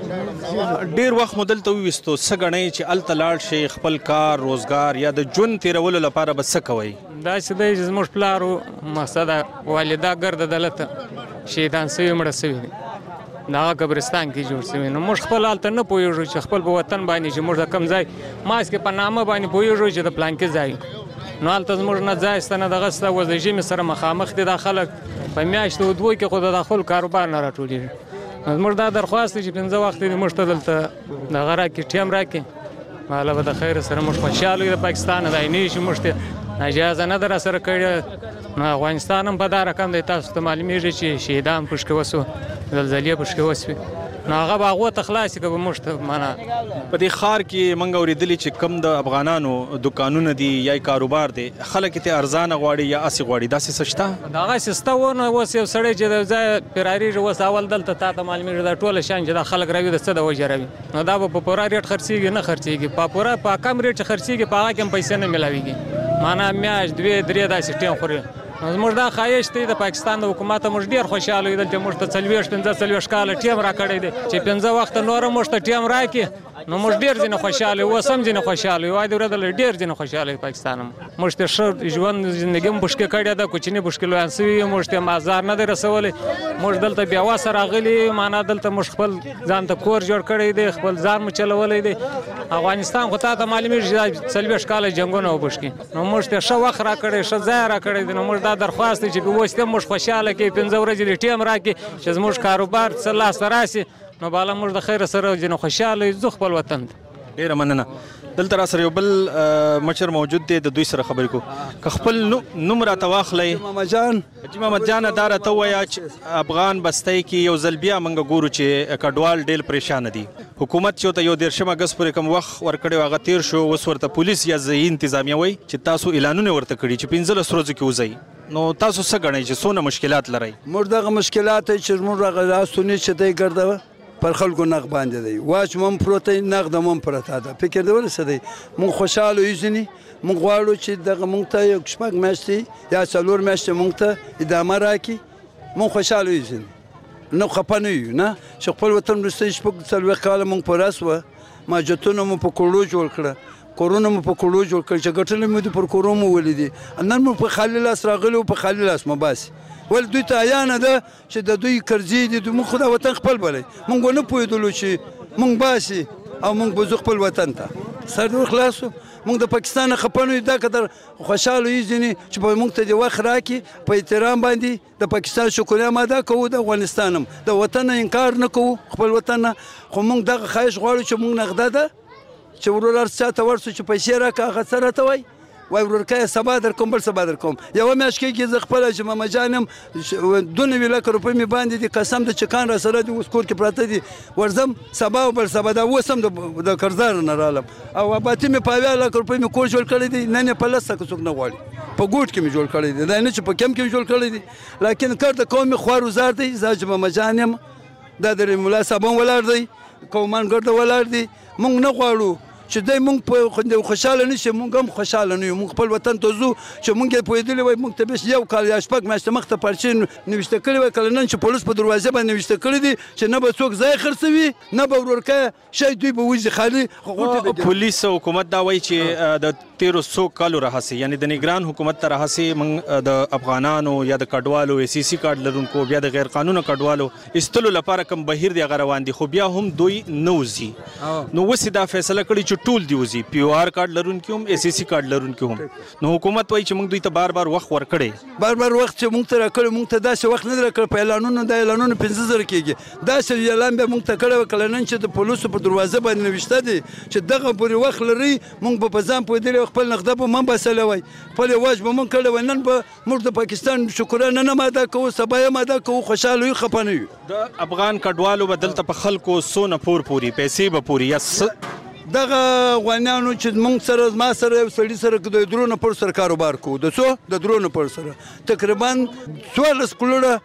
ته ډېر وخت مو دلته وویستو څه ګڼئ چې هلته لاړ شئ خپل کار روزګار یا د ژوند تېرولو لپاره به څه کوئ داسې دی چې زموږ پلار و مقصده والده ګرده دلته شهیدان سوي مړه سوي دي د هغه قبرستان کې جوړ سوي نو موږ خپل هلته نه پوهېږو چې خپل په وطن باندې چې موږ د کوم ځای ماسکې په نامه باندې پوهېږو چې د پلانکي ځای نو هلته زموږ نه ځای شته نه دغه شته اوس د ژمي سره مخامخ دي دا خلک په میاشتو دوو کې خو د خپل کاروبار نه راټولېږي نو زموږ دا درخواست دی چې پنځه وخت دې موږ ته دلته دغه راکړي ټیم راکړي الله به د خیر سره موږ خوشحاله یو د پاکستان د عیني شي موږ ته ناجایزه نه ده راسره کړې نو افغانستان هم په دا رقم دی تاسو ته معلومیږي چې شهیدان پکښې وسو زلزلې پکښې وسوې نو هغه به هغو ته خلاصې که به موږ ته معنا په دې ښار کې موږ اورېدلي چې کم د افغانانو دوکانونه دي یا کاروبار دی خلک یې ته ارزانه غواړي یا هسې غواړي داسې څه شته دغسې شته و نو اوس یو سړی چې د ځایه فرارېږي اوس اول دلته تا ته معلومېږي دا ټوله شیان چې دا خلک راوي د څه د وجې راوي نو دا به په پوره ریټ خرڅېږي نه خرڅېږي په پوره په کم ریټ چې خرڅېږي په هغه کې هم پیسې نه میلاوېږي معنا میاشت دوې درې داسې ټیم خوري نو زموږ دا خواهش دی د پاکستان د حکومت موږ ډېر خوشحاله یو دلته موږ ته څلوېښت پنځه څلوېښت کاله ټیم راکړی دی چې پنځه وخته نور هم موږ ته ټیم راکړي نو موږ ډېر ځینې خوشحاله یو اوس هم ځینې خوشحاله یو واید ورځ ډېر ځینې خوشحاله یو پاکستان هم موږ ته ښه ژوند زندګي هم پکښې کړې ده کوچني پکښې لویان سوي موږ ته مازار نه دی رسولی موږ دلته بې وسه راغلي معنا دلته موږ خپل ځان ته کور جوړ کړی دی خپل ځان مو چلولی دی افغانستان خو تا ته معلومېږي چې څلوېښت کاله جنګونه وپکښې نو موږ ته ښه وخت راکړی ښه ځای راکړی دی نو موږ دا درخواست دی چې اوس ته موږ خوشحاله کړي پنځه ورځې د ټیم راکړي چې زموږ کاروبار څه لاسته راسي نو بالا موږ د خیره سره ځینې خوشحاله یو ځو خپل وطن ته ډېره مننه دلته را سره یو بل مشر موجود دی د دوی سره خبرې کوو که خپل نوم راته واخلی محمد جان حاجي محمد جانه دا راته ووایه چې افغان بستۍ کې یو ځل بیا موږ ګورو چې کډوال ډېر پریشانه دي حکومت چې ورته یو دېرشم اګست پورې کوم وخت ورکړی و هغه تېر شو اوس ورته پولیس یا ځایي انتظامیه وایي چې تاسو اعلانونه ورته کړي چې پنځلس ورځو کې وځئ نو تاسو څه ګڼئ چې څونه مشکلات لرئ موږ دغه مشکلات چې موږ هغه ستونې چې دی ګرده پر خلکو نغ باندې دی واچ مم پروت دی نغ د مم پروت ده فکر دی ولې څه دی موږ خوشحاله یو ځینې موږ غواړو چې دغه موږ ته یو شپږ میاشتې یا څلور میاشتې موږ ته ادامه راکړي موږ خوشحاله یو ځینې نه خفه نه یو نه چې خپل وطن وروسته شپږ څلوېښت کاله موږ په راس وه ماجتونه مو په کوړو جوړ کړه کورونه مو په کوړو جوړ کړل چې ګټلې مو دي پر کورو مو ولیدې نن مو په خالي لاس راغلي په خالي لاس مو باسي ول دوی ته عیانه ده چې د دوی کرزې دي موږ خو دا وطن خپل بلی موږ ونه پوهېدلو چې موږ باسي او موږ به ځو خپل وطن ته سر دې خلاصو موږ د پاکستان نه خفه نه یو دا قدر خوشحاله یو ځینې چې به موږ ته دې وخت راکړي په احترام باندې د پاکستان شکریه هم ادا کوو د افغانستان هم د وطن نه انکار نه کوو خپل وطن نه خو موږ دغه خواهش غواړو چې موږ نغده ده چې ورور هر چا ته ورسو چې پیسې راکړه هغه څه راته وایي وای ورورکه سبا در کوم بل سبا در کوم یوه میاشت کېږي زه خپله چې ماما جان یم دوه نوي لکه روپۍ مې باندې دي قسم د چکان را سره دي اوس کور کې پراته دي ورځم سبا او بل سبا دا اوس هم د قرضدار نه رالم او اباتي مې په اویا لکه روپۍ مې کور جوړ کړی دی نن یې په لس لکه څوک نه غواړي په ګوټ کې مې جوړ کړی دی دا نه چې په کم کې مې جوړ کړی دی لیکن کار د قوم مې خوار وزار دی زه چې ماما جان یم دا د ملا صاحب هم ولاړ دی قومان ګرده ولاړ دی موږ نه غواړو چې دی مونږ په خوشحاله نه شي مونږ هم خوشحاله نه یو مونږ خپل وطن ته ځو چې مونږ یې پوهېدلي وای مونږ ته بس یو کال یا شپږ میاشتې مخته پارچې نوشته کړي وای کله نن چې پولیس په دروازې باندې نوشته کړي دي چې نه به څوک ځای خرڅوي نه به ورورکه شی دوی به وځي خالي پولیس او حکومت دا وایي چې د تیرو څو کالو راهسې یعنې د نګران حکومت ته راهسې موږ د افغانانو یا د کډوالو ای سی سی کارډ لرونکو بیا د غیر قانونه کډوالو ایستلو لپاره کوم بهیر دی هغه روان دي خو بیا هم دوی نه وځي نو اوس یې دا فیصله کړې چې ټول دي وځي پی او آر کارډ لرونکي هم ای سی سی کارډ لرونکي هم نو حکومت وایي چې موږ دوی ته بار بار وخت ورکړی بار بار وخت چې موږ ته راکړی موږ ته داسې وخت نه دی راکړی په اعلانونو دا اعلانونه پنځه زره کېږي داسې اعلان بیا موږ ته کړی وه کله نن چې د پولیسو په دروازه باندې نوشته دي چې دغه پورې وخت لرئ موږ به په ځان پوهېدلي خپل نغده به هم بسلی وای خپل واج به موږ کړی وای نن به موږ د پاکستان شکرانه نن هم ادا کوو سبا هم ادا کوو خوشحاله یو خفه نه یو د افغان کډوالو به دلته په خلکو څونه پور پوري پیسې به پوري یا دغه افغانانو چې موږ سره ما سره یو سړي سره د درو نفر سره کاروبار کوو د څو د درو نفر سره تقریبا څوارلس کلونه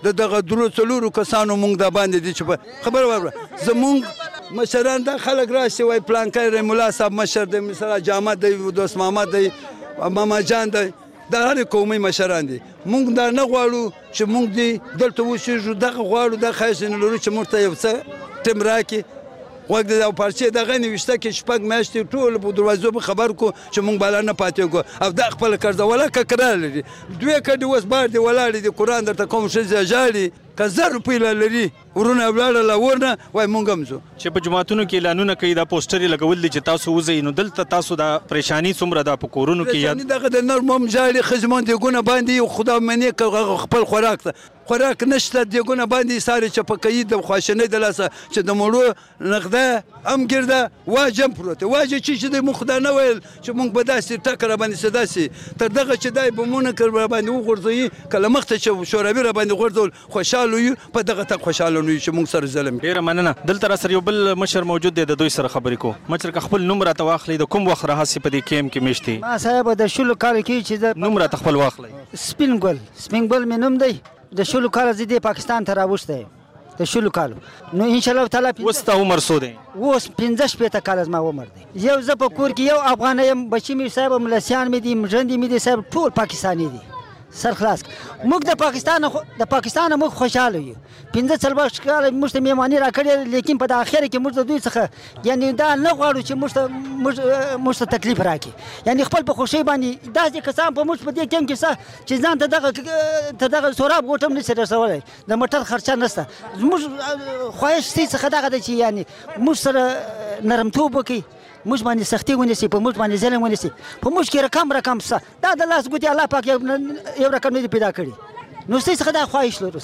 د دغه درو څلورو کسانو مونږ د باندې دي چې خبر وره زمونږ مشران دا خلک راشي وای پلانکی رحیم الله صاحب مشر دی مثلا جامع دی دوست محمد دی ماما جان دی دا هر قومي مشران دي مونږ دا نه غواړو چې مونږ دې دلته اوسېږو دغه غواړو دا ښایست نه لرو چې موږ ته یو څه ټیم راکړي غوږ د یو پارچې دغه نوشته کې شپږ میاشتې ټول په دروازو به خبر کو چې مونږ بالا نه پاتې کو او دا خپل قرضوله ککرا لري دوی کډي اوس بار دی ولاړ دي قرآن درته کوم ښځې ژاړي که زر روپۍ لري ورونه ولاړه لا ورنه وای مونږ هم ځو چې په جماعتونو کې اعلانونه کوي دا پوسټر لګول دي چې تاسو وځئ نو دلته تاسو دا پریشانی څومره ده په کورونو کې یاد دغه د نرم هم ژاړي ښځې دیګونه باندې خدا منې که خپل خوراک ته خوراک نشته دیګونه باندې ساري چپکوي د خواشنۍ د لاسه چې د مړو نغده هم ګرده واجه هم پروت واجه چې چې دی مونږ خدا نه ویل چې مونږ به داسې ټک را باندې څه داسې تر دغه چې دی بمونه کر را باندې وغورځوي که له مخته چې شورابي را باندې غورځول خوشحاله یو په دغه تک خوشحاله نه یو چې مونږ سره ظلم ډېره مننه دلته را سره یو بل مشر موجود دی د دوی سره خبرې کوو مشر که خپل نوم راته واخلئ د کوم وخت راهسې په دې کیمپ کې میشت ما صاحب د شلو کالو کې چې زه نوم راته خپل واخلئ سپین ګل سپین ګل مې نوم دی د شلو کاله زه دې پاکستان ته راوښتی یم د شلو کالو نو انشاءالله تعالی اوس ستا عمر څو دی اوس پنځه شپېته کاله زما عمر دی یو زه په کور کې یو افغانی یم بچي مې صاحب ملسیان مې دي ژرندې مې دي صاحب ټول پاکستاني دي سر خلاص موږ د پاکستان د پاکستان موږ خوشاله یو پنځه څلوېښت کاله موږ ته مهماني راکړې لیکن په د اخر کې موږ د دوی څخه یعنی دا نه غواړو چې موږ ته موږ ته تکلیف راکړي یعنی خپل په خوښۍ باندې داسې کسان په موږ په دې کیم کې څه چې ځان ته دغه ته دغه سوراب غوټ هم نشي رسولی د موټر خرچه نشته زموږ خواهش دې څخه دغه دی چې یعنی موږ سره نرمتوب وکړي موږ باندې سختي ونیسي په موږ باندې ظلم ونیسي په موږ کې رقم رقم څه دا د لاس ګوتې الله پاک یو رقم نه دی پیدا کړي نو ستاسو څخه دا خواهش لرو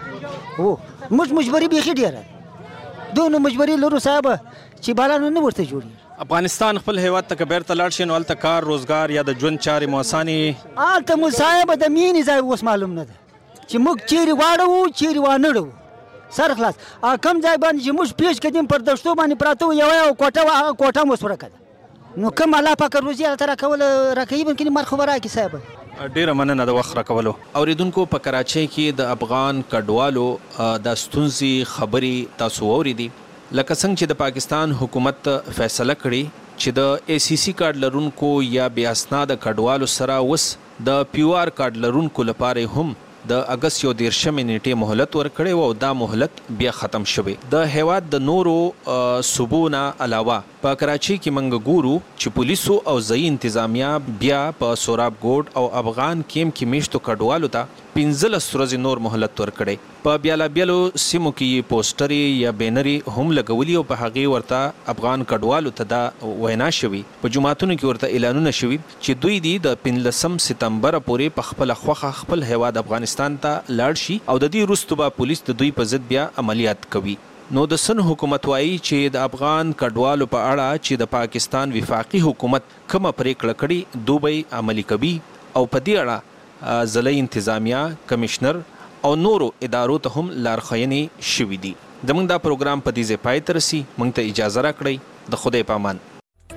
هو موږ مجبوري بیخي ډېره دونه مجبوري لرو صاحب چې بالا نه ورته جوړي افغانستان خپل هیواد ته که بیرته لاړ شي نو هلته کار روزګار یا د ژوند چارې مؤسسانې هلته مو صاحب د مینې ځای اوس معلوم نه ده چې موږ چیرې واړو چیرې وانړو سر خلاص کم ځای باندې چې موږ پیش کړیم پر دشتو باندې پراته وو یوه یو کوټه وه هغه کوټه مو سوړه کړه نو کوم الله پاک روزي هلته راکول راکوي ممکن مر خو به راکړي صاحب ډېره مننه د وخت راکولو اوریدونکو په کراچۍ کې د افغان کډوالو د ستونزې خبرې تاسو واورېدې لکه څنګه چې د پاکستان حکومت فیصله کړې چې د ای سی سی کارډ لرونکو یا بې اسناده کډوالو سره اوس د پیو آر کارډ لرونکو لپاره هم د اگست یو دیرشمې نیټې مهلت ورکړی و او دا مهلت بیا ختم شوی د هیواد د نورو صوبو نه علاوه په کراچۍ کې موږ ګورو چې پولیسو او ځایي انتظامیه بیا په سوراب ګوډ او افغان کیمپ کې میشتو کډوالو ته پنځلس ورځې نور مهلت ورکړی په بیالا بیلو سیمو کې پوسټرې یا بینرې هم لګولي او په هغې ورته افغان کډوالو ته دا وینا شوي په جوماتونو کې ورته اعلانونه شوي چې دوی دي د پنځلسم ستمبره پورې په خپله خوښه خپل هیواد افغانستان ته لاړ شي او د دې وروسته به پولیس د دوی په ضد بیا عملیات کوي نو د سن حکومت وایي چې د افغان کډوالو په اړه چې د پاکستان وفاقي حکومت کومه پریکړه کړې دوی عملي کوي او په دې اړه ضلعي انتظامیه کمشنر او نورو ادارو ته هم لارښوونې شوي دي زموږ دا پروګرام په دې ځای پای ته رسي موږ ته اجازه راکړئ د خدای په امان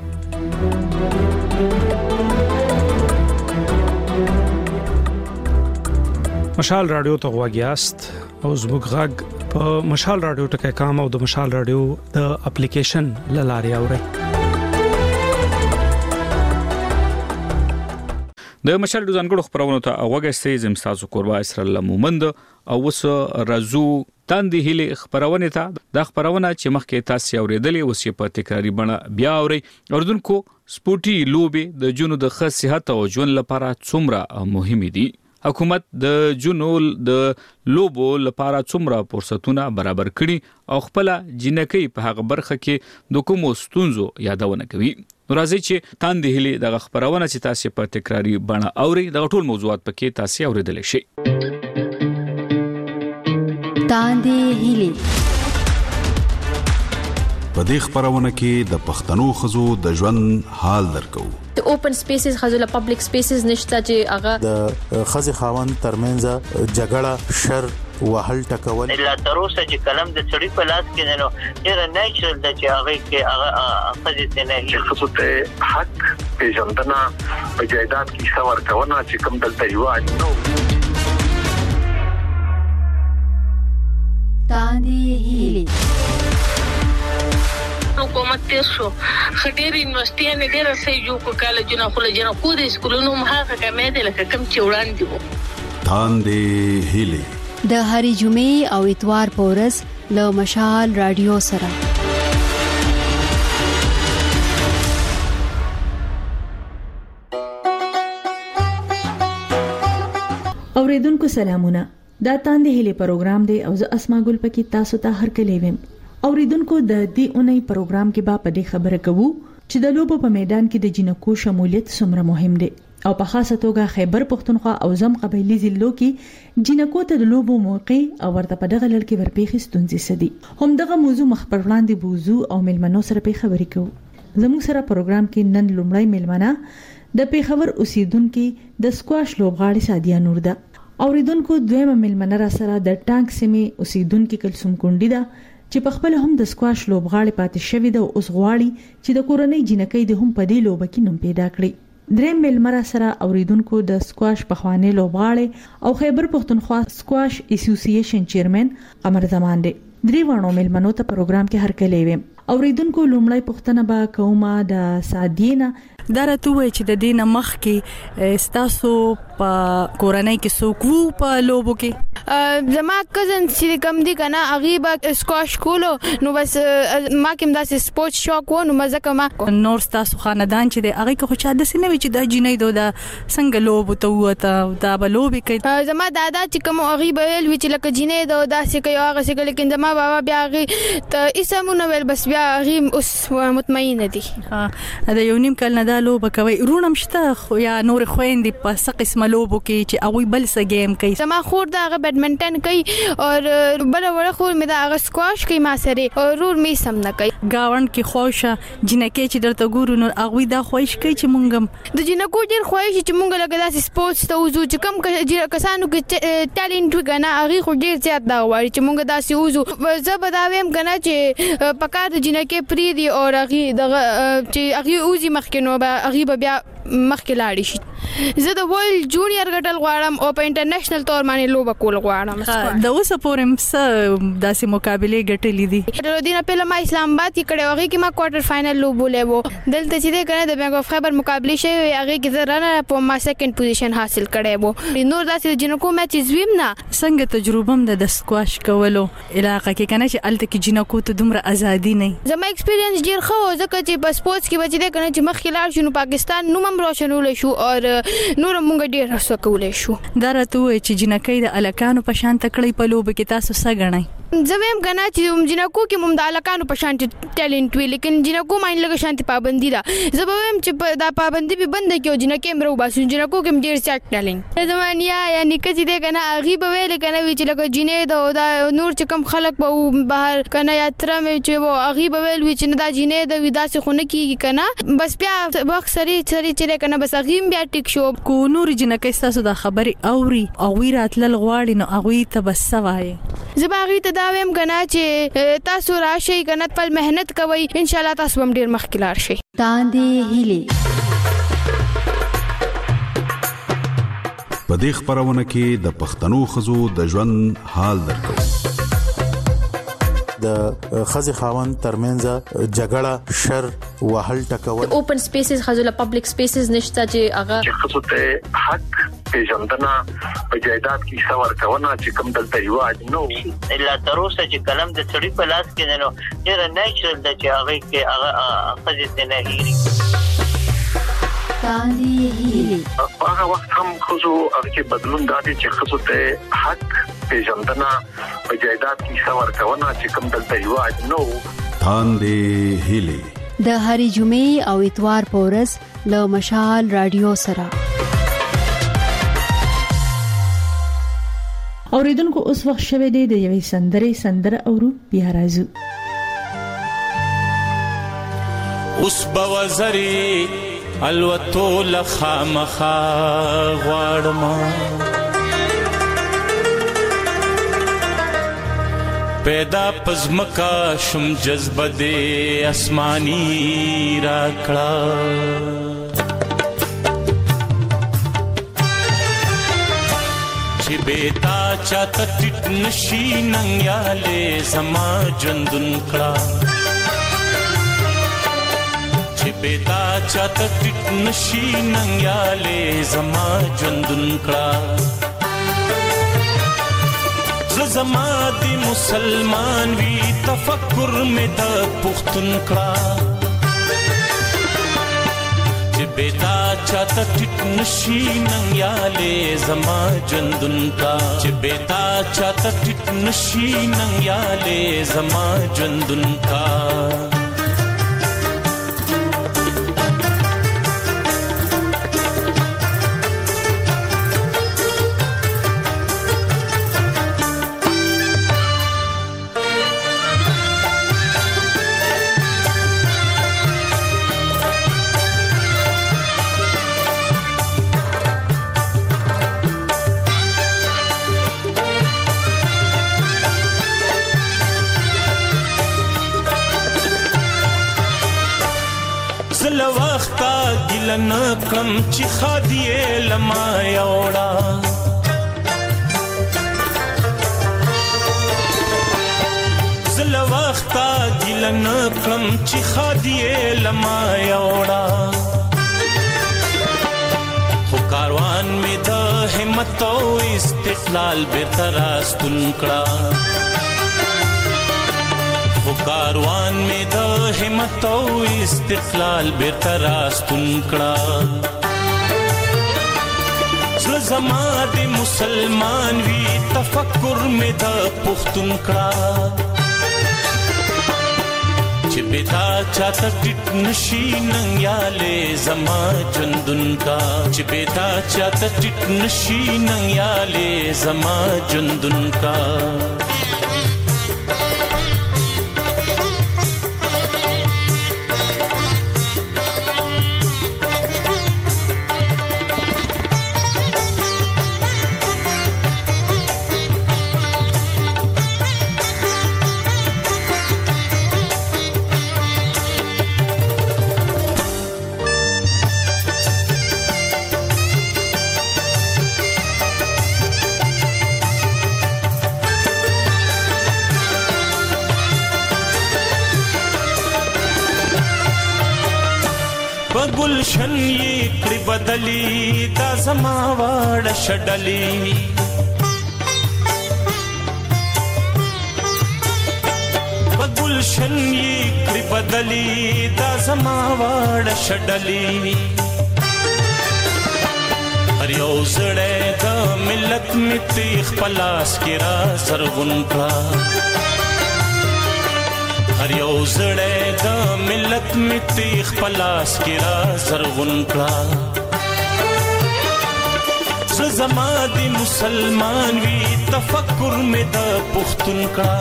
مشال رادیو ته غوږ یاست او زموږ غږ په مشال رادیو ټکی کام او د مشال رادیو د اپلیکیشن له لارې اورئ د مشال رادیو ځانګړو خبرونو ته غوږ زم تاسو قربا اسرائیل مومند او وس رازو تاندې هلي خبرونه ته د خبرونه چې مخکې تاسو اوریدلې اوس په تکراری بڼه بیا اوري اردوونکو سپورټي لوبي د جنو د ښه صحت او ژوند لپاره څومره مهمه دي حکومت د جنول د لوبو لپاره څومره فرصتونه برابر کړي او خپل جنکې په هغه برخه کې د کومو ستونزو یادونه کوي راځي چې تاندې هلي د خبرونه چې تاسو په تکراری بڼه اوري د ټول موضوعات پکې تاسو اوریدل شي تاندې هلي په دې خبرونه کې د پښتنو خزو د ژوند حال درکو د اوپن سپیسز خزو له پبلک سپیسز نشته چې هغه د خزي خاوند ترمنځ جګړه شر وهل ټکول لا تر اوسه چې کلم د چړې په لاس کې نه ډېر نیچرل د چې هغه کې هغه خزي ته نه هي خصوصي حق پیژندنه په جایداد کې څور کونه چې کوم دلته یو نو تاندې هیلي حکومت تیر شو خډیر یونیورسيټي ډیر صحیح جوړ کو کالجونه خو له جنا کو د سکولونو مخه کمې دي لکه کم چې وړاندې وو تاندې هیلي د هرې جمعې او اتوار په ورځ له مشال رادیو سره اوریدونکو سلامونه دا تاندې هیلي پروګرام دی او زه اسما ګل پکې تاسو ته هر کله ویم اوریدونکو د دې اونۍ پروګرام کې با په دې خبره کوو چې د لوبو په میدان کې د جنکو شمولیت څومره مهم دی او په خاصه توګه خیبر پښتونخوا او زم قبایلی ضلعو کې جنکو ته د لوبو موقع او ورته په دغه لړ کې ورپېښې ستونزې سدي هم دغه موضوع مخ پر وړاندې بوزو او ملمنو سره په خبرې کوو زموږ سره پروګرام کې نن لومړی ملمنه د پیښور اوسیدونکو د سکواش لوبغاړي سادیا نور ده اوریدونکو دویمه ملمنه را سره د ټانک سیمه اوسیدونکو کلسوم کونډی ده چې په خپل هم د سکواش لوبغاړي پاتې شوی ده او اوس غواړي چې د کورنۍ جنکۍ د هم په دې لوب کې نوم پیدا کړي دریم ملمره سره اوریدونکو د سکواش پخوانی لوبغاړي او خیبر پښتونخوا سکواش اسوسییشن چیرمن قمر زمان دی درې وانو ملمنو ته پروګرام کې هر کله ویم اوریدونکو لومړی پښتنه با کومه د سادینا دا راته وای چې د دینه مخ کې استاسو په کورنۍ کې سوکو په لوبو کې زما کزن چې کم دي کنه غیبه سکواش کولو نو بس ما کوم داسې سپورت شوق و نو مزه کما نور تاسو خاندان چې د هغه کو چا د سینې چې د جنې دو د څنګه لوب ته وته دا بلوبي کوي زما دادا چې کوم غیبه ویل چې لکه جنې دو داسې کوي هغه څه لیکن زما بابا بیا غي ته اسمونه ویل بس بیا غي اوس مطمئن دي ها دا یو نیم کال نه دا لوب کوي رونم شته خو یا نور خويندې په څه قسمه لوبو کې چې هغه بل څه گیم کوي زما خور دا بیډمنټن کوي او بل وړ خور مې دا سکواش کوي ما سره او رور می سم نه کوي گاوند کې خوښه جنکه چې درته ګورو نو هغه دا خوښ کوي چې مونږم د جنکو ډیر خوښ چې مونږ لګا داسې سپورتس ته وځو چې کم کسانو کې ټالنت وګنا هغه خو ډیر زیات دا وایي چې مونږ داسې وځو زه به دا ویم کنه چې پکار د جنکه پری دی او هغه دغه چې هغه اوزي مخکینو به هغه بیا مخکې لاړ شي زه د ورلد جونیئر ګټل غواړم او په انټرنیشنل تور باندې لوب کول غواړم د اوسه پورم څه داسې مقابله ګټلې دي د دینه په لمه اسلام آباد کې کړه هغه کې ما کوارټر فائنل لوب ولیو دلته چې ده کنه د بینک اف خیبر مقابله شوی هغه کې زه رانه په ما سیکنډ پوزیشن حاصل کړی وو نور داسې جنکو میچز ویم نه څنګه تجربه هم د سکواش کولو علاقه کې کنه چې الته کې جنکو ته دومره ازادي نه زما ایکسپیرینس ډیر ښه و ځکه چې په سپورتس کې بچی ده کنه چې مخکې لاړ شو پاکستان نو هم روشنول شو او نور موږ ډیر هڅه کولای شو دا راته وای چې جنکۍ د الکانو په شان تکړې په لوب کې تاسو څه غنئ زویم غنا چې جنکو کې مم د الکانو په شان ټیلنت وی لیکن جنکو ماین لګ شانتي پابندي ده زبویم چې دا پابندي به بند کیو جنکې مرو باسو جنکو کې ډیر سټ ټیلنت زمانیا یعنی کچې ده غنا غیب ویل کنه وی چې لګ جنې دا نور چې کم خلک به بهر کنه یاترا مې چې وو غیب ویل وی چې دا جنې د ودا څخه نه کیږي کنه بس بیا وخت سری سری چې کنه بس غیم بیا ټیک شو کو نور جنکې تاسو دا خبري اوري او وی راتل غواړي نو اغوي ته بس سوای زباغي ته دا ویم کنه چې تاسو راشي کنه خپل مهنت کوي ان شاء الله تاسو هم ډیر مخکې لاړ شئ تاندې هیلي په دې خبرونه کې د پښتنو خزو د ژوند حال درکو د خزي خاوند ترمنځ جګړه شر وهل ټکول اوپن سپیسز خزو له پبلک سپیسز نشته چې هغه خصوص ته حق پیژندنه په جایداد کې څور کونه چې کوم دلته رواج نو الا تر اوسه چې کلم د سړي په لاس کې نه نو ډیر نیچرل د چې هغه کې هغه خزه نه هېري تاندې هیلي هغه وخت هم خصو هغه بدلون دادي چې خصوص ته حق پیژندنه په جایداد کې څور کونه چې کوم دلته رواج نو تاندې هیلي د هرې جمعې او اتوار په ورځ له مشال رادیو سره اوریدونکو اوس وخت شوه دی د یوې سندرې سندره اورو بیا راځو اوس بوزري الوتو لخامخا غواړم پیدا پزمکا شم جذبه دې اسماني راکړه چې بیتا چاته ټیټ نشي ننګیاله زما ژوندون کړه چې بیتا چاته ټیټ نشي ننګیاله زما ژوندون کړه زما دی مسلمان وی تفکر میں د پختون کړه چې بیتا چاته ټیټ نشي ننګیاله زما ژوندون کړه چې بیتا چاته ټیټ نشي ننګیاله زما ژوندون کړه نکم چې خادیه لما یوړه زل وخته ګل نکم چې خادیه لما یوړه خو کاروان می د همت او استقلال بیرته راستون کړه خو کاروان می د همت او استقلال بیرته راستون کړه زړه زما د مسلمان وی تفکر می د پښتون کړه چې بیتا چاته ټیټ نشي ننګیاله زما ژوندون کا چې بیتا چاته ټیټ نشي ننګیاله زما ژوندون کا گلشن یہ کڑی بدلی دا زما واڑ شڈلی گلشن یہ کڑی بدلی دا زما واڑ شڈلی ہر یو زڑے دا ملت میں تیخ پلاس کی را زرغن کا هر یو زړه د ملت می تیخ پلاس کی را زرغون کړه زما دی مسلمان وی تفکر می د پښتون کړه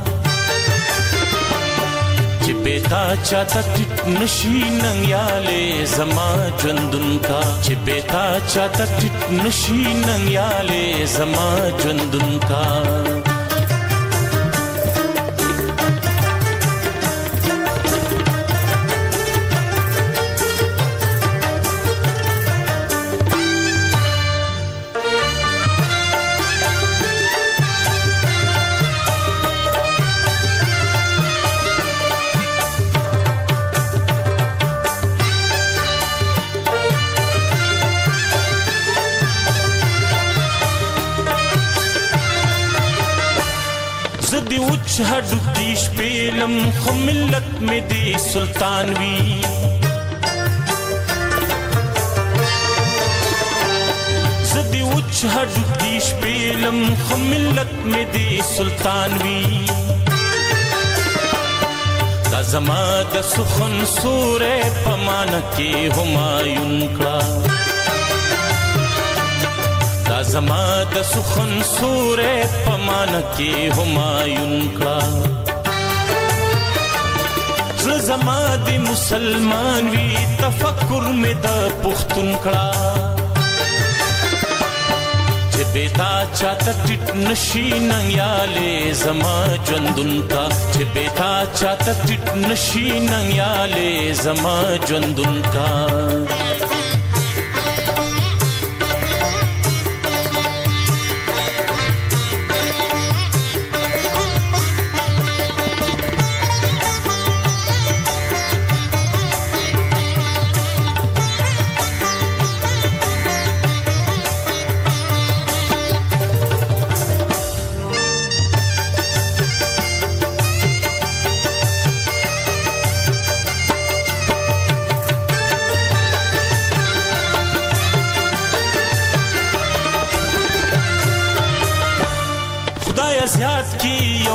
چې بیتا چاته ټیټ نشي ننګیاله زما ژوندون کا چې بیتا چاته ټیټ نشي ننګیاله زما ژوندون کا हडू देश पेलम खो मिल्लत में दे सुल्तानवी जदी उच्च हडू देश पेलम खो मिल्लत में दे सुल्तानवी दा जमा द सुखन सूरे पमान के हुमायूं का دا زما د سخن سوره پمان کې همایون کا زړه زما د مسلمان وی تفکر می د پښتون کړه چې بیتا چاته ټیټ نشي ننګیاله زما ژوندون کا چې بیتا چاته ټیټ نشي ننګیاله زما ژوندون کا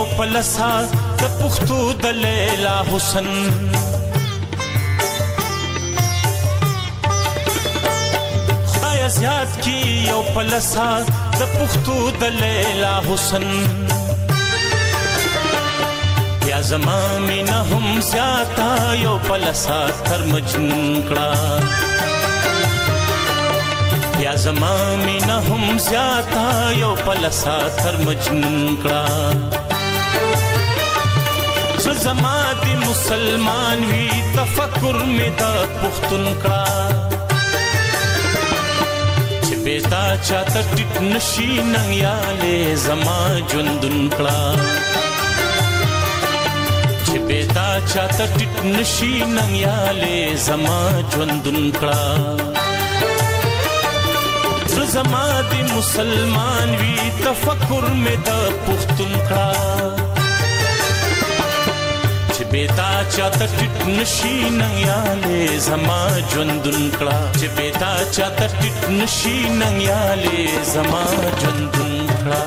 پلسا د پښتو د لیلا حسن خدای زیات کی یو پلسا د پښتو د لیلا حسن یا زما مینا هم زیاتا یو پلسا تر مجنون کړه یا زما مینا هم زیاتا یو پلسا تر مجنون کړه زما دی مسلمان وی تفکر می دا پختون کړه چې بیتا چاته ټټ نشي نن یاله زما ژوندون کړه چې بیتا چاته ټټ نشي نن یاله زما ژوندون کړه زما دی مسلمان وی تفکر می دا پختون کړه چې بیتا چاته ټټ نشي نن یاله زما ژوندون کړه چې بیتا چاته ټټ نشي نن یاله زما ژوندون کړه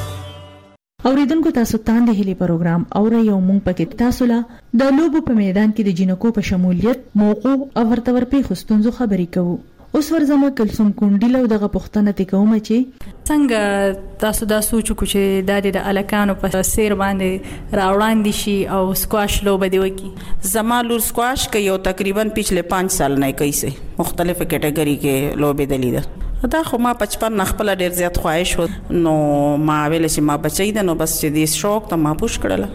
اوریدونکو تاسو تاند هلي پروګرام اور یو مونږ پکې تاسو لا د لوبو په میدان کې د جنکو په شمولیت موقوف او ورته ورپی خستونزو خبرې کوو. اوس ورزمه کلسوم کونډیلو دغه پښتنه ته کوم چې څنګه تاسو دا سوچ کو چې د دې الکانو په سیر باندې راوړاندې شي او سکواش لوبه دی وکي. زما لور سکواش کې یو تقریبا پچھلے پانچ سال نه کیسه مختلف کټګوري کې لوبه دلی ده. دا خو ما پچپن نخپل ډیر زیات خواهش و نو ما ویل چې ما بچی ده نو بس چې دې شوق ته ما پوښ کړله.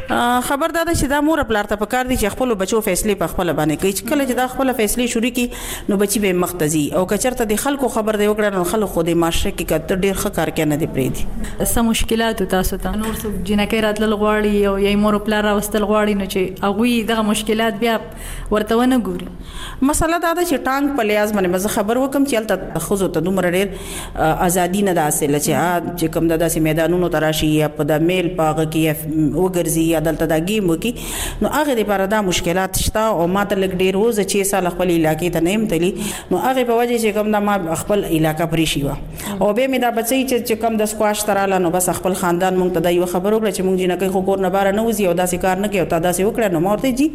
خبر دا ده چې دا مور پلار ته پکار دي چې خپل بچو فیصله په خپل باندې کوي چې کله چې دا خپل فیصله شروع کی نو بچي به مختزي او کچرته د خلکو خبر دی وکړه نو خلکو خو د معاشره کې کته ډیر ښه کار کوي نه دی پرې دي. سم مشکلات تاسو ته نور څه جنکې راتل غواړي او یې مور پلار راوستل غواړي نو چې هغه دغه مشکلات بیا ورته ونه ګوري. مسله دا ده چې ټانګ په لیاز باندې مزه خبر وکم چې الته خزو ته دومره ډیر ازادي نه داسې لچې چې کوم داسې میدانونو تراشي یا په د میل پاغه کې وګرځي دلته دا گیم وکي نو هغه لپاره دا مشکلات شته او ما ته لګ ډیر روز چې سال خپل علاقې ته نیم تلی نو هغه په وجه چې کوم دا ما خپل علاقې پرې شي وا او به مې دا بچي چې کوم د سکواش تراله نو بس خپل خاندان مونږ ته دا یو خبر وکړه چې مونږ جنہ کوي خو کور نه بار نه وځي او داسې کار نه کوي او تا داسې وکړه نو مورته جی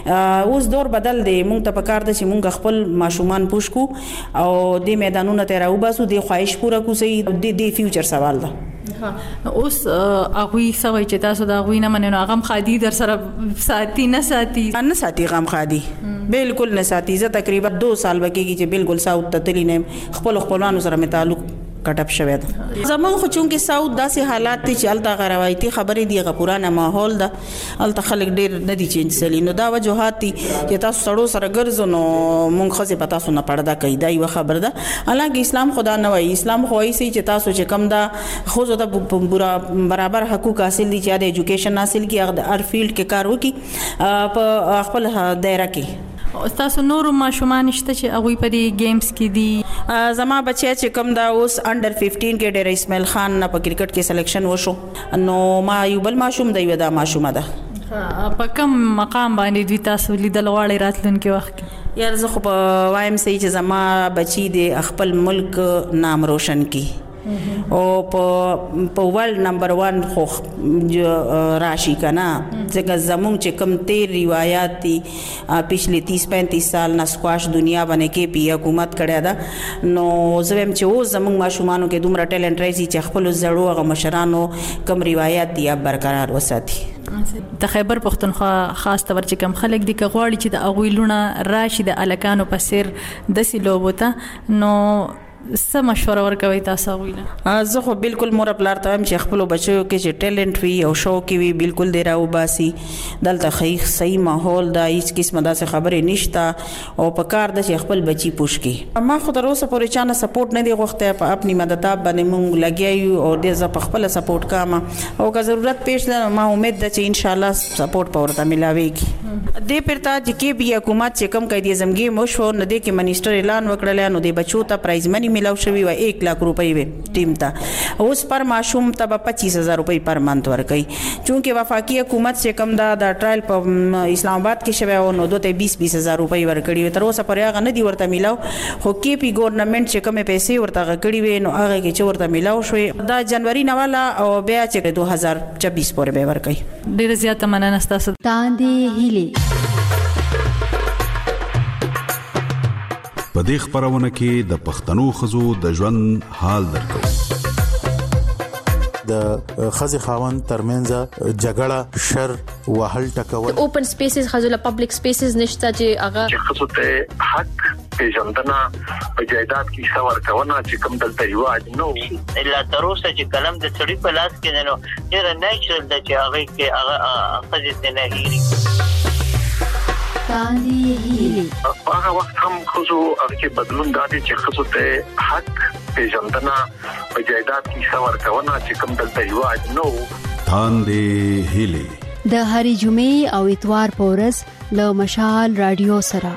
اوس دور بدل دی مونږ ته پکار د چې مونږ خپل ماشومان پوښکو او د میدانونو ته راوباسو د خواهش پوره کوسي د د فیوچر سوال ده. اوس هغه سوي چې تاسو دا غوي نه مننه غم خادي در سره ساتي نه ساتي نه ساتي غم خادي بالکل نه ساتي زه تقریبا دو سال وکیږي چې بالکل ساوت تتلی نه خپل خپلوانو سره مې تعلق کټپ شوی ده. زمون خو چونکه ساوت داسې حالات دي چې الته غروایتي خبرې دی غ پرانا ماحول ده الته خلک ډیر نه دي چینج سلی نو دا وجوهات دي چې تاسو سړو سره ګرځو نو مونږ خو پتا سو نه پړدا کوي دا یو خبر ده. حالانکه اسلام خدا نه وایي اسلام خو وایي چې تاسو چې کم دا خو زه د برابر حقوق حاصل دي چې د ایجوکیشن حاصل کی هر فیلډ کې کار وکي په خپل دایره کې. تاسو نور ماشومان شته چې هغه په دې گیمز کې دي؟ زما بچی چې کوم دا اوس انډر پنځه کې ډېر اسماعیل خان نه په کرکټ کې سلیکشن وشو نو ما یو بل ماشوم دی ودا ماشوم ده. په کوم مقام باندې دوی تاسو لیدل غواړي راتلونکي وخت کې؟ یار زه خو په وایم سي چې زما بچی د خپل ملک نام روشن کی او په ورلد نمبر ون خو راشي کنه ځکه زموږ چې کم تیر روایت دي پچھلے تیس پینتیس سال نه سکواش دنیا باندې کې پی حکومت کړی دا نو زویم چې و زموږ ماشومانو کې دومره ټیلنټ راځي چې خپل زړو غو مشرانو کم روایت دي برقرار وساتي. د خیبر پښتونخوا خاص تور چې کم خلک دي کغواړي چې د اغویلونه راشي د الکانو په سر د سلوبوته نو څه مشوره ورکوي تاسو ویله؟ زه خو بالکل مور پلار ته هم چې خپل بچو کې چې ټیلنټ وي او شوق وي بالکل دی راو باسي دلته خیخ صحیح ماحول دا هیڅ قسمه داسې خبرې نشته او په کار د چې خپل بچي پوښ کی. ما خو تر اوسه پورې چانه سپورټ نه دی غوښته په خپل مدد باندې مونږ لګیایو او د ز په خپل سپورټ کاما او که ضرورت پېښ ده ما امید ده چې ان شاء الله سپورټ پورته ملاويږي. د پرتا چې کې بي حکومت چې کم قید اعظمګي مشو نه د کې منیسټر اعلان وکړل نو د بچو ته پرایز منی ملاو شوی و एक लाख روپۍ و ټیم ته اوس پر ماشوم ته پچیس हज़ार روپۍ پر منت ورکړي چونکه وفاقي حکومت چې کم دا د ټرایل په اسلام آباد کې شوی او نو دوته बीस बीस हज़ार روپۍ ورکړي تر اوسه پر هغه نه دی ورته ملاو خو کې پی ګورنمنت چې کم پیسې ورته غکړي وي نو هغه کې چې ورته ملاو شوی دا جنوري نواله او بیا چې دو हज़ार छब्बीस پورې به ورکړي ډیر زیاته مننه ستاسو تاندې هیلي په دې خبرونه کې د پښتنو خزو د ژوند حال درکو د خزي خاوند ترمنځ جګړه شر وهل ټکول اوپن سپیسز خزل پبلک سپیسز نشته چې هغه خصوص ته حق پیژندنه په جایداد کې څور کونه چې کوم دلته یو نو الا تر اوسه چې کلم د چړي په لاس کې نو ډیر نیچرل د چې هغه کې هغه خزې نه هېري تاندې هیلي هغه وخت هم خصو هغه بدلون دادي چې خصو ته حق پیژندنه په جایداد کې څور کونه چې کوم دلته یو نو تاندې هیلي د هرې جمعې او اتوار په ورځ له مشال رادیو سره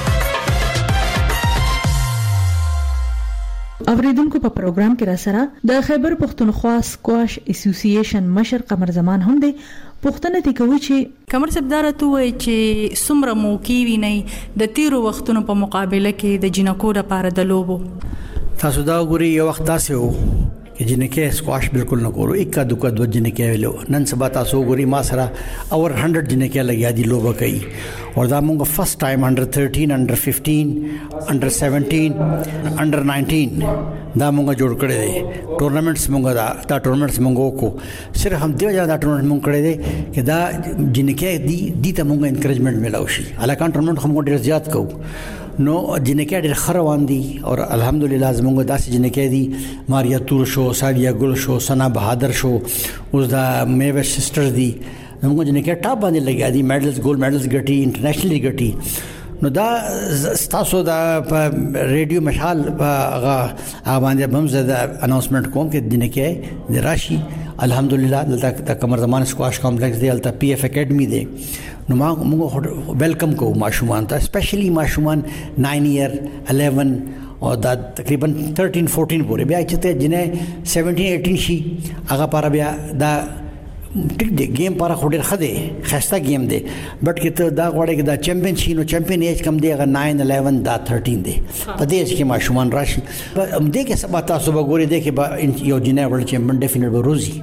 اوریدونکو په پروګرام کې را سره د خیبر پښتونخوا سکواش اسوسییشن مشر قمر زمان هم دی پښتنه تی کوي چې قمر صاحب دارا تو وای چې سمره موقع وی نه د تیرو وختونو په مقابله کې د جنکو لپاره د لوبو تاسو دا ګوري یو وخت تاسو چې جنکه سکواش بالکل نه ګورو اکا دوکا دو جنکه ویلو نن سبا تاسو ګوري ما سره اور سو جنکه لګیا دي لوبه کوي اور دا موږ فرست ټایم انډر thirteen انډر fifteen انډر seventeen انډر nineteen دا موږ جوړ کړی دی ټورنمنټس موږ دا دا ټورنمنټس موږ وکړو صرف هم دیو دا ټورنمنټ موږ کړی دی چې دا جنکه دي دي ته موږ انکریجمنٹ ملاوي شي الکان ټورنمنټ هم ډیر زیات کوو نو جنکه ډېر خروان دي او الحمدلله زموږ داسې جنکه دي ماریا تور شو سادیا ګل شو سنا بهادر شو اوس دا میوه سسټر دي زموږ جنکه ټاپ باندې لګیا دي میډلز ګولډ میډلز ګټي انټرنیشنلی ګټي نو دا تاسو دا ریډیو مشال هغه هغه باندې هم زده اناونسمنت کوم کې جنکه د راشي الحمدلله د قمر زمان سکواش کمپلیکس دی الته پی ایف اکیډمي دی نو ما موږ ویلکم کوو ماشومان ته سپیشلی ماشومان nine ایئر eleven او دا تقریبا thirteen fourteen پورې بیا چې ته جنې seventeen eighteen شي هغه پر بیا دا ټیک دی گیم پر خوري خده خسته گیم دی بٹ کته دا غوړې کې دا چمپیون شي نو چمپیون ایج کم دی هغه nine eleven دا thirteen دی په دې کې ماشومان راشي هم دې کې سبا تاسو وګورئ دې کې یو جنې ورل چمپیون ډیفینټ به روزي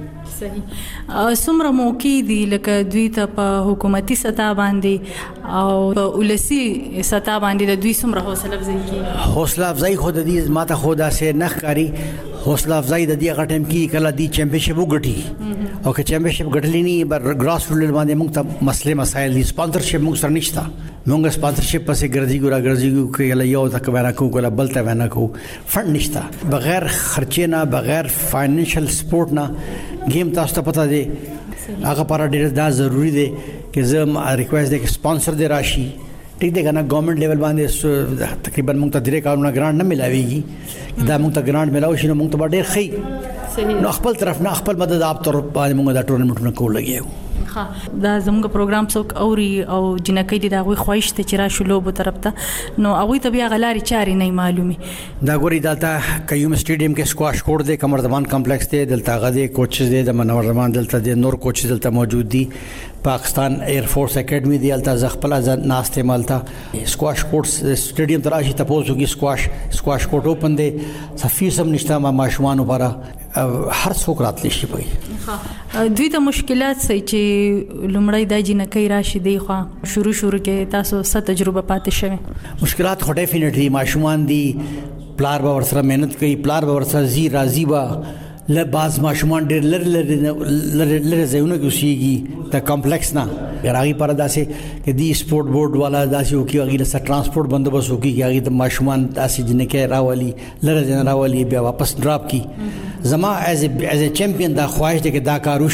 صحیح سمره موقع دي لکه دوی ته په حکومتي سطح باندې او په ولسی سطح باندې د دوی سمره حوصله افزای کی حوصله افزای خو د دې ماته خدا سه نخکاری حوصله افزای د دې غټم کی کله دی چمپیونشپ وګټي او که چمپیونشپ ګټلی نه بر ګراس روټ باندې موږ ته مسله مسایل دي سپانسرشپ موږ سره نشته موږ سپانسرشپ پسې ګرځي ګورا ګرځي کله یو تک ورا کو کله بل ته ونه کو فند نشته بغیر خرچې نه بغیر فاینانشل سپورټ نه گیم تاسو ته پتا دی هغه پر ډیر دا ضروری دی چې زه ریکوست دی چې سپانسر دی راشي ټیک دی کنه گورنمنت لیول باندې تقریبا موږ ته ډیره کارونه ګرانټ نه ملاويږي دا موږ ته ګرانټ ملاوي شي نو موږ ته ډیر خي نو خپل طرف نه خپل مدد اپ تر باندې موږ دا ټورنمنټونه کول لګیو ها دا زموږ پروګرام څوک اوري او جنکې دي دا غوي خوښ ته چې را شلو بو طرف ته نو هغه ته بیا غلاري چاري نه معلومي دا ګوري دلته کيوم سټیډیم کې سکواش کورټ دی قمر زمان کمپلیکس دی دلته غدي کوچز دی د منور زمان دلته دی نور کوچز دلته موجود دي پاکستان ایر فورس اکیډمي دی دلته زغپل ناشته مالتا سکواش کورټ سټیډیم تراشي تاسو کې سکواش سکواش کورټ اوپن دی صفي سم نشته ما ماشومان لپاره هر څوک راتلی شي وي ها دوی ته مشکلات سي چې لمړی د جنکې راشي دی خو شروع شروع کې تاسو ست تجربه پاتې شوه مشکلات خو ډیفینټلی ماشومان دي پلار به ورسره مهنت کوي پلار به ورسره زی راضي با ل باز ماشومان ډېر لر لر لر زونه کې اوسېږي د کمپلیکس نه راغي پر داسې کې دی سپورت بورډ والا داسې وکي هغه له ترانسپورت بندوبست وکي هغه د ماشومان داسې جنکه راولي لر جن راولي بیا واپس ډراپ کی زما ایز ایز ا چمپیون دا خواهش ده کې دا کار وشي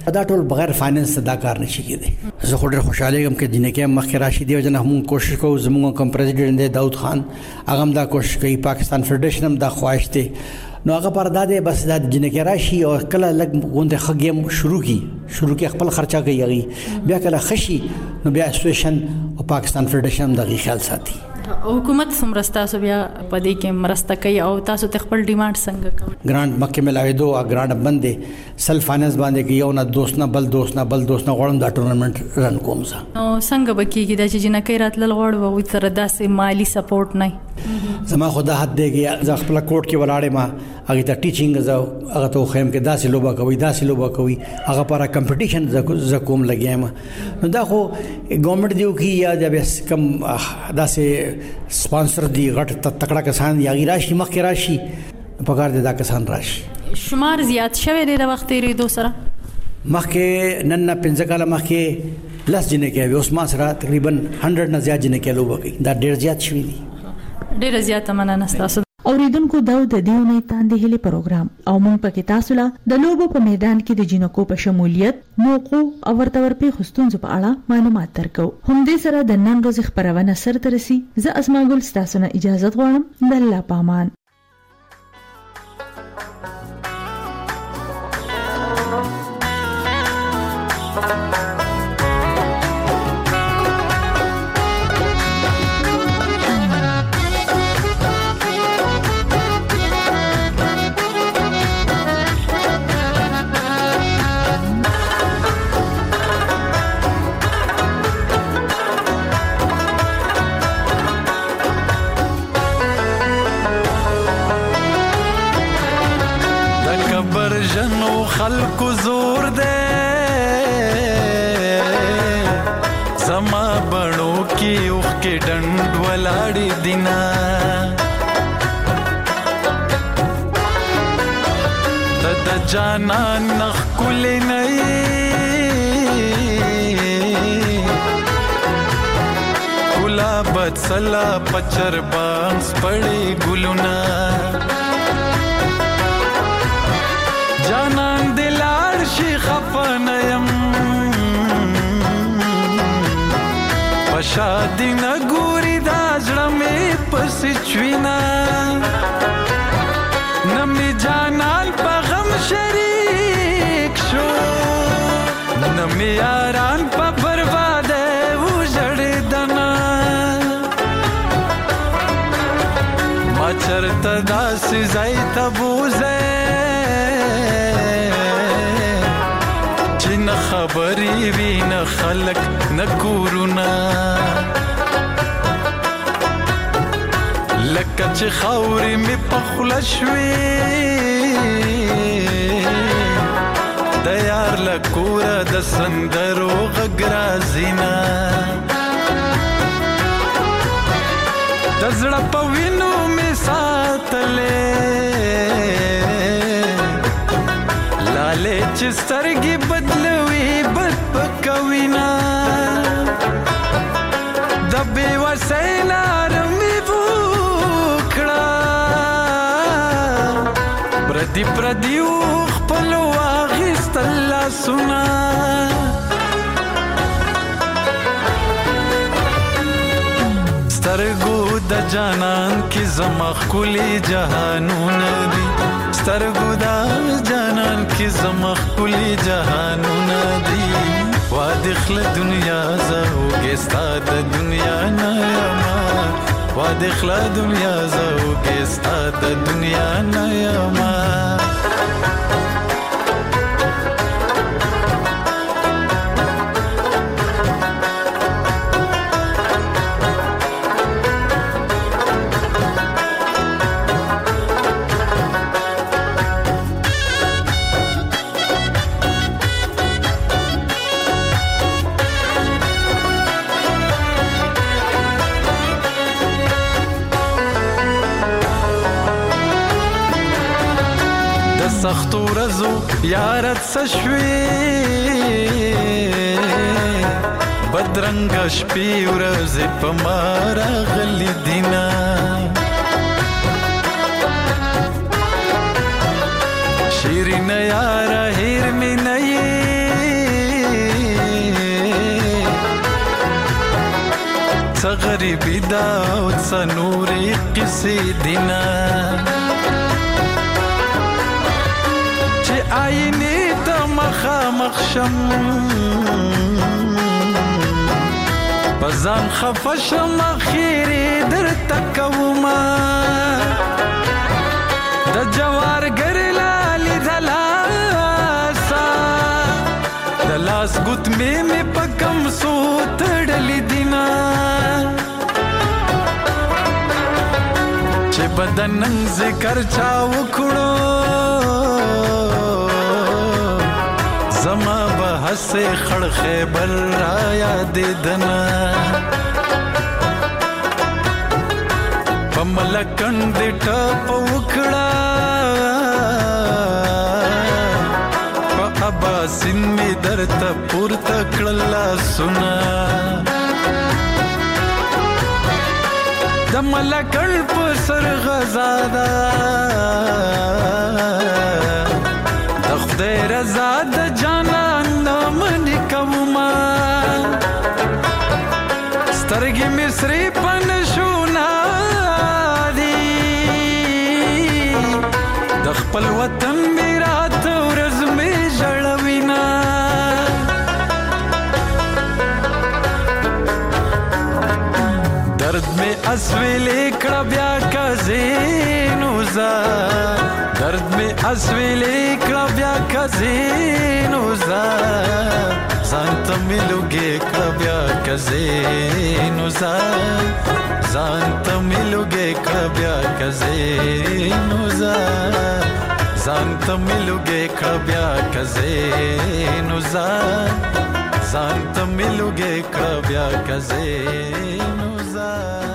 دا ټول بغیر فاینانس دا کار نشي کېدی. زه خو ډېر خوشاله یم چې جنکه مخکې راشي دی جن هم کوشش کوو. زموږ کوم پریزیډنټ دی داود خان هغه هم دا کوشش کوي. پاکستان فدریشن هم دا خواهش دی. نو هغه پر داده بس دا جنکه راشي او کله لګ غونډه خګیم شروع کی شروع کی خپل خرچه کوي هغه بیا کله خشي نو بیا اسوسییشن او پاکستان فدریشن دغه خیال ساتي. حکومت سمرستا سو بیا پدې کې مرسته کوي او تاسو ته خپل ډیماند څنګه کوي؟ ګرانټ مکه ملاوي دو ا ګرانټ باندې سیلف فاینانس باندې کې یو نه دوست نه بل دوست نه بل دوست نه غوړم دا ټورنمنت رن کوم زه. نو څنګه بکیږي دا چې جنکه راتل غوړ وو تر داسې مالی سپورټ نه زما خدا حد دیږي. زه خپل کوټ کې ولاړې ما هغه ته ټیچینګ زه هغه ته خیم کې داسې لوبه کوي داسې لوبه کوي هغه پر کمپټیشن ز کوم لګیم. نو دا خو ګورنمنت دیو کې یا د کم داسې سپانسر دی غټ تکړه کسان یا راشي مخکې راشي پکار دي دا کسان راشي. شمار زیات شوی دی د وخت لري دو سره مخکې نن نه پنځه کاله مخکې لس جنې کې اوس ما سره تقریبا سل نه زیات جنې کې لوبه کوي. دا ډېر زیات شوی دی. ډېر زیات مننه تاسو. اوریدونکو دا د دیونه تاندې هلي پروګرام او مونږ پکې تاسو له د لوبو په میدان کې د جنکو په شمولیت موقو او ورته ورپی خستونځ په اړه معلومات درکو. هم دې سره د نن ورځې خبرونه سر ترسي. زه اسماء ګل تاسو نه اجازه غواړم. د الله پامان. خلق زور دے زما بڑو کی اوخ کے ڈنڈ ولاڑی دینا دد جانا نخ کلی نئی کلا بد سلا پچر بانس پڑی گلونا جانان دلار شي خفنیم پشادی نګوري دا زړه مې پس چوینا نمی جانان په غم شریک شو نمی یاران په برباده وژړ دنا ما چرته داسې ځای ته بوزه خبری وی نه خلق نه کورونا لکه چې خاورې می پخله شوې د یار له کوره د سندرو غږ راځي نه د زړه په وینو می ساتلې لاله چې سترګې بدلوي بد پکوینا د بې وسۍ لاره مې وکړه پردي پردي خپلو اخیستل لاسونه سترګو د جانان کې زما ښکلي جهانونه دي سترګو د جانان کې زما ښکلي جهانونه دي وادخل دنیا زوګې ستا د دنیا نه یما وادخل دنیا زوګې ستا د دنیا نه یما سختو رزو یارت سشوی بدرنگ شپی ورز پمارا غلی دینا شیرین یارا هیر می نئی غریبی دا او څنورې قصې دینا چې آینې ته مخامخ شم پزان خفه شم خیرې درته کومه د جوارګر لالي د لاسه د لاس ګوتمې مې په کم څو تړلې دینه چې به د نن ذکر چا وکړو زما به هسې خړ خیبر را یادېدنه په ملکند دې ټپ وکړه په اباسین مې درته پورته کړل لاسونه د ملکند په سر غزا ده د خدای رضا د جانان منې کومه سترګې مې سرې په نشونه د خپل وطن مې راته ورځ مې ژړوینه درد مې اسویلې کړه بیا کزینو زه درد مې اسویلې کړه بیا کزینو زه ځان ته مې لوګې کړه بیا کزینو زه ځان ته مې لوګې کړه بیا کزینو زه ځان ته مې لوګې کړه بیا کزینو زه ځان ته مې لوګې کړه بیا کزینو زه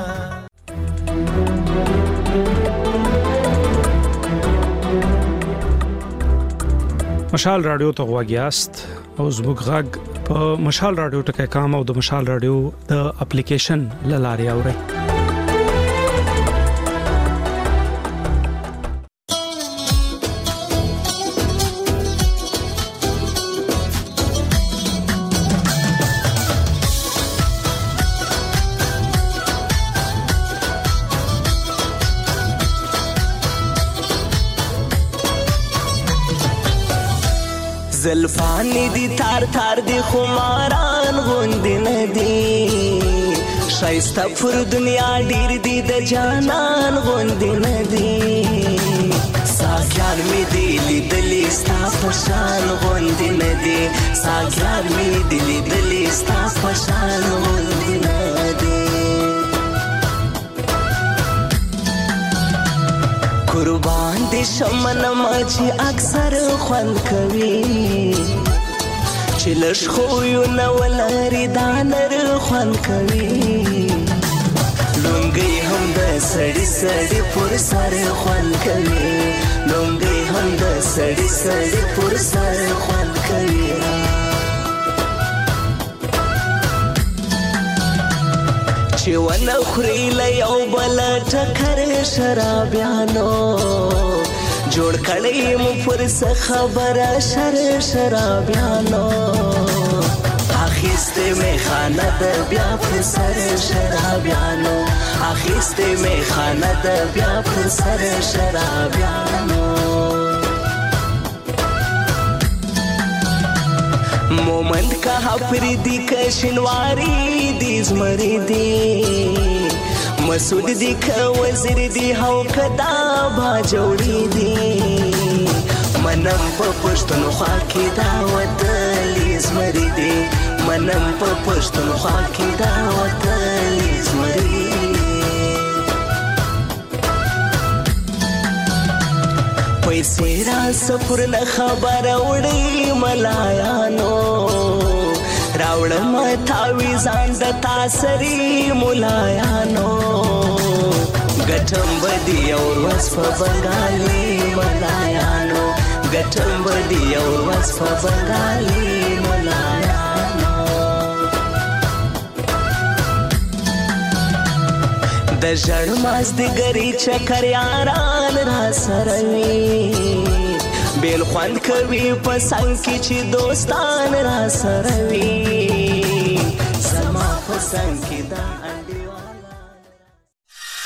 مشال رادیو ته غواګیاست او زموږ غږ په مشال رادیو ټکی کام او د مشال رادیو د اپلیکیشن لارې اورئ زلفانی دی تار تار دی خماران غوندی ندی شایسته پر دنیا ډیر دی د جانان غوندی ندی ساګیان می دی لیدلی ستا پشان غوندی ندی ساګیان می دی لیدلی ستا پشان غوندی ندی قربان دي شمن ماجي اکثر خوند کوي چې لښ خو یو نو لري دانر خوند کوي لونګي هم د سړی سړی پر سر خوند کوي لونګي هم د سړی سړی پر سر خوند کوي چې ونه خوري له یو بل ټکر شرابیانو جوړ کړی مو پر څه خبره شر شرابیانو اخیسته می خانه د بیا پر سر شرابیانو اخیسته می خانه د بیا پر سر شرابیانو مومند کا حفریدی کشنواری دی زمری دی مسعود دی که وزیر دی هاو کدا با جوړی دی منم په پښتونخوا کې دا وتلی زمری دی منم په پښتونخوا کې دا وتلی زمری پیسې را سفر نه خبر وړي ملایانو راوړم تاوی ځان د تاسری ملایانو ګټم بدی او وس په بنگالي ملایانو ګټم بدی او وس په بنگالي ملایانو د ژړ ماز د ګری چکر یاران را سره وي بیل خوند کوي په څنګ کې چې دوستان را سره وي زما په څنګ کې دا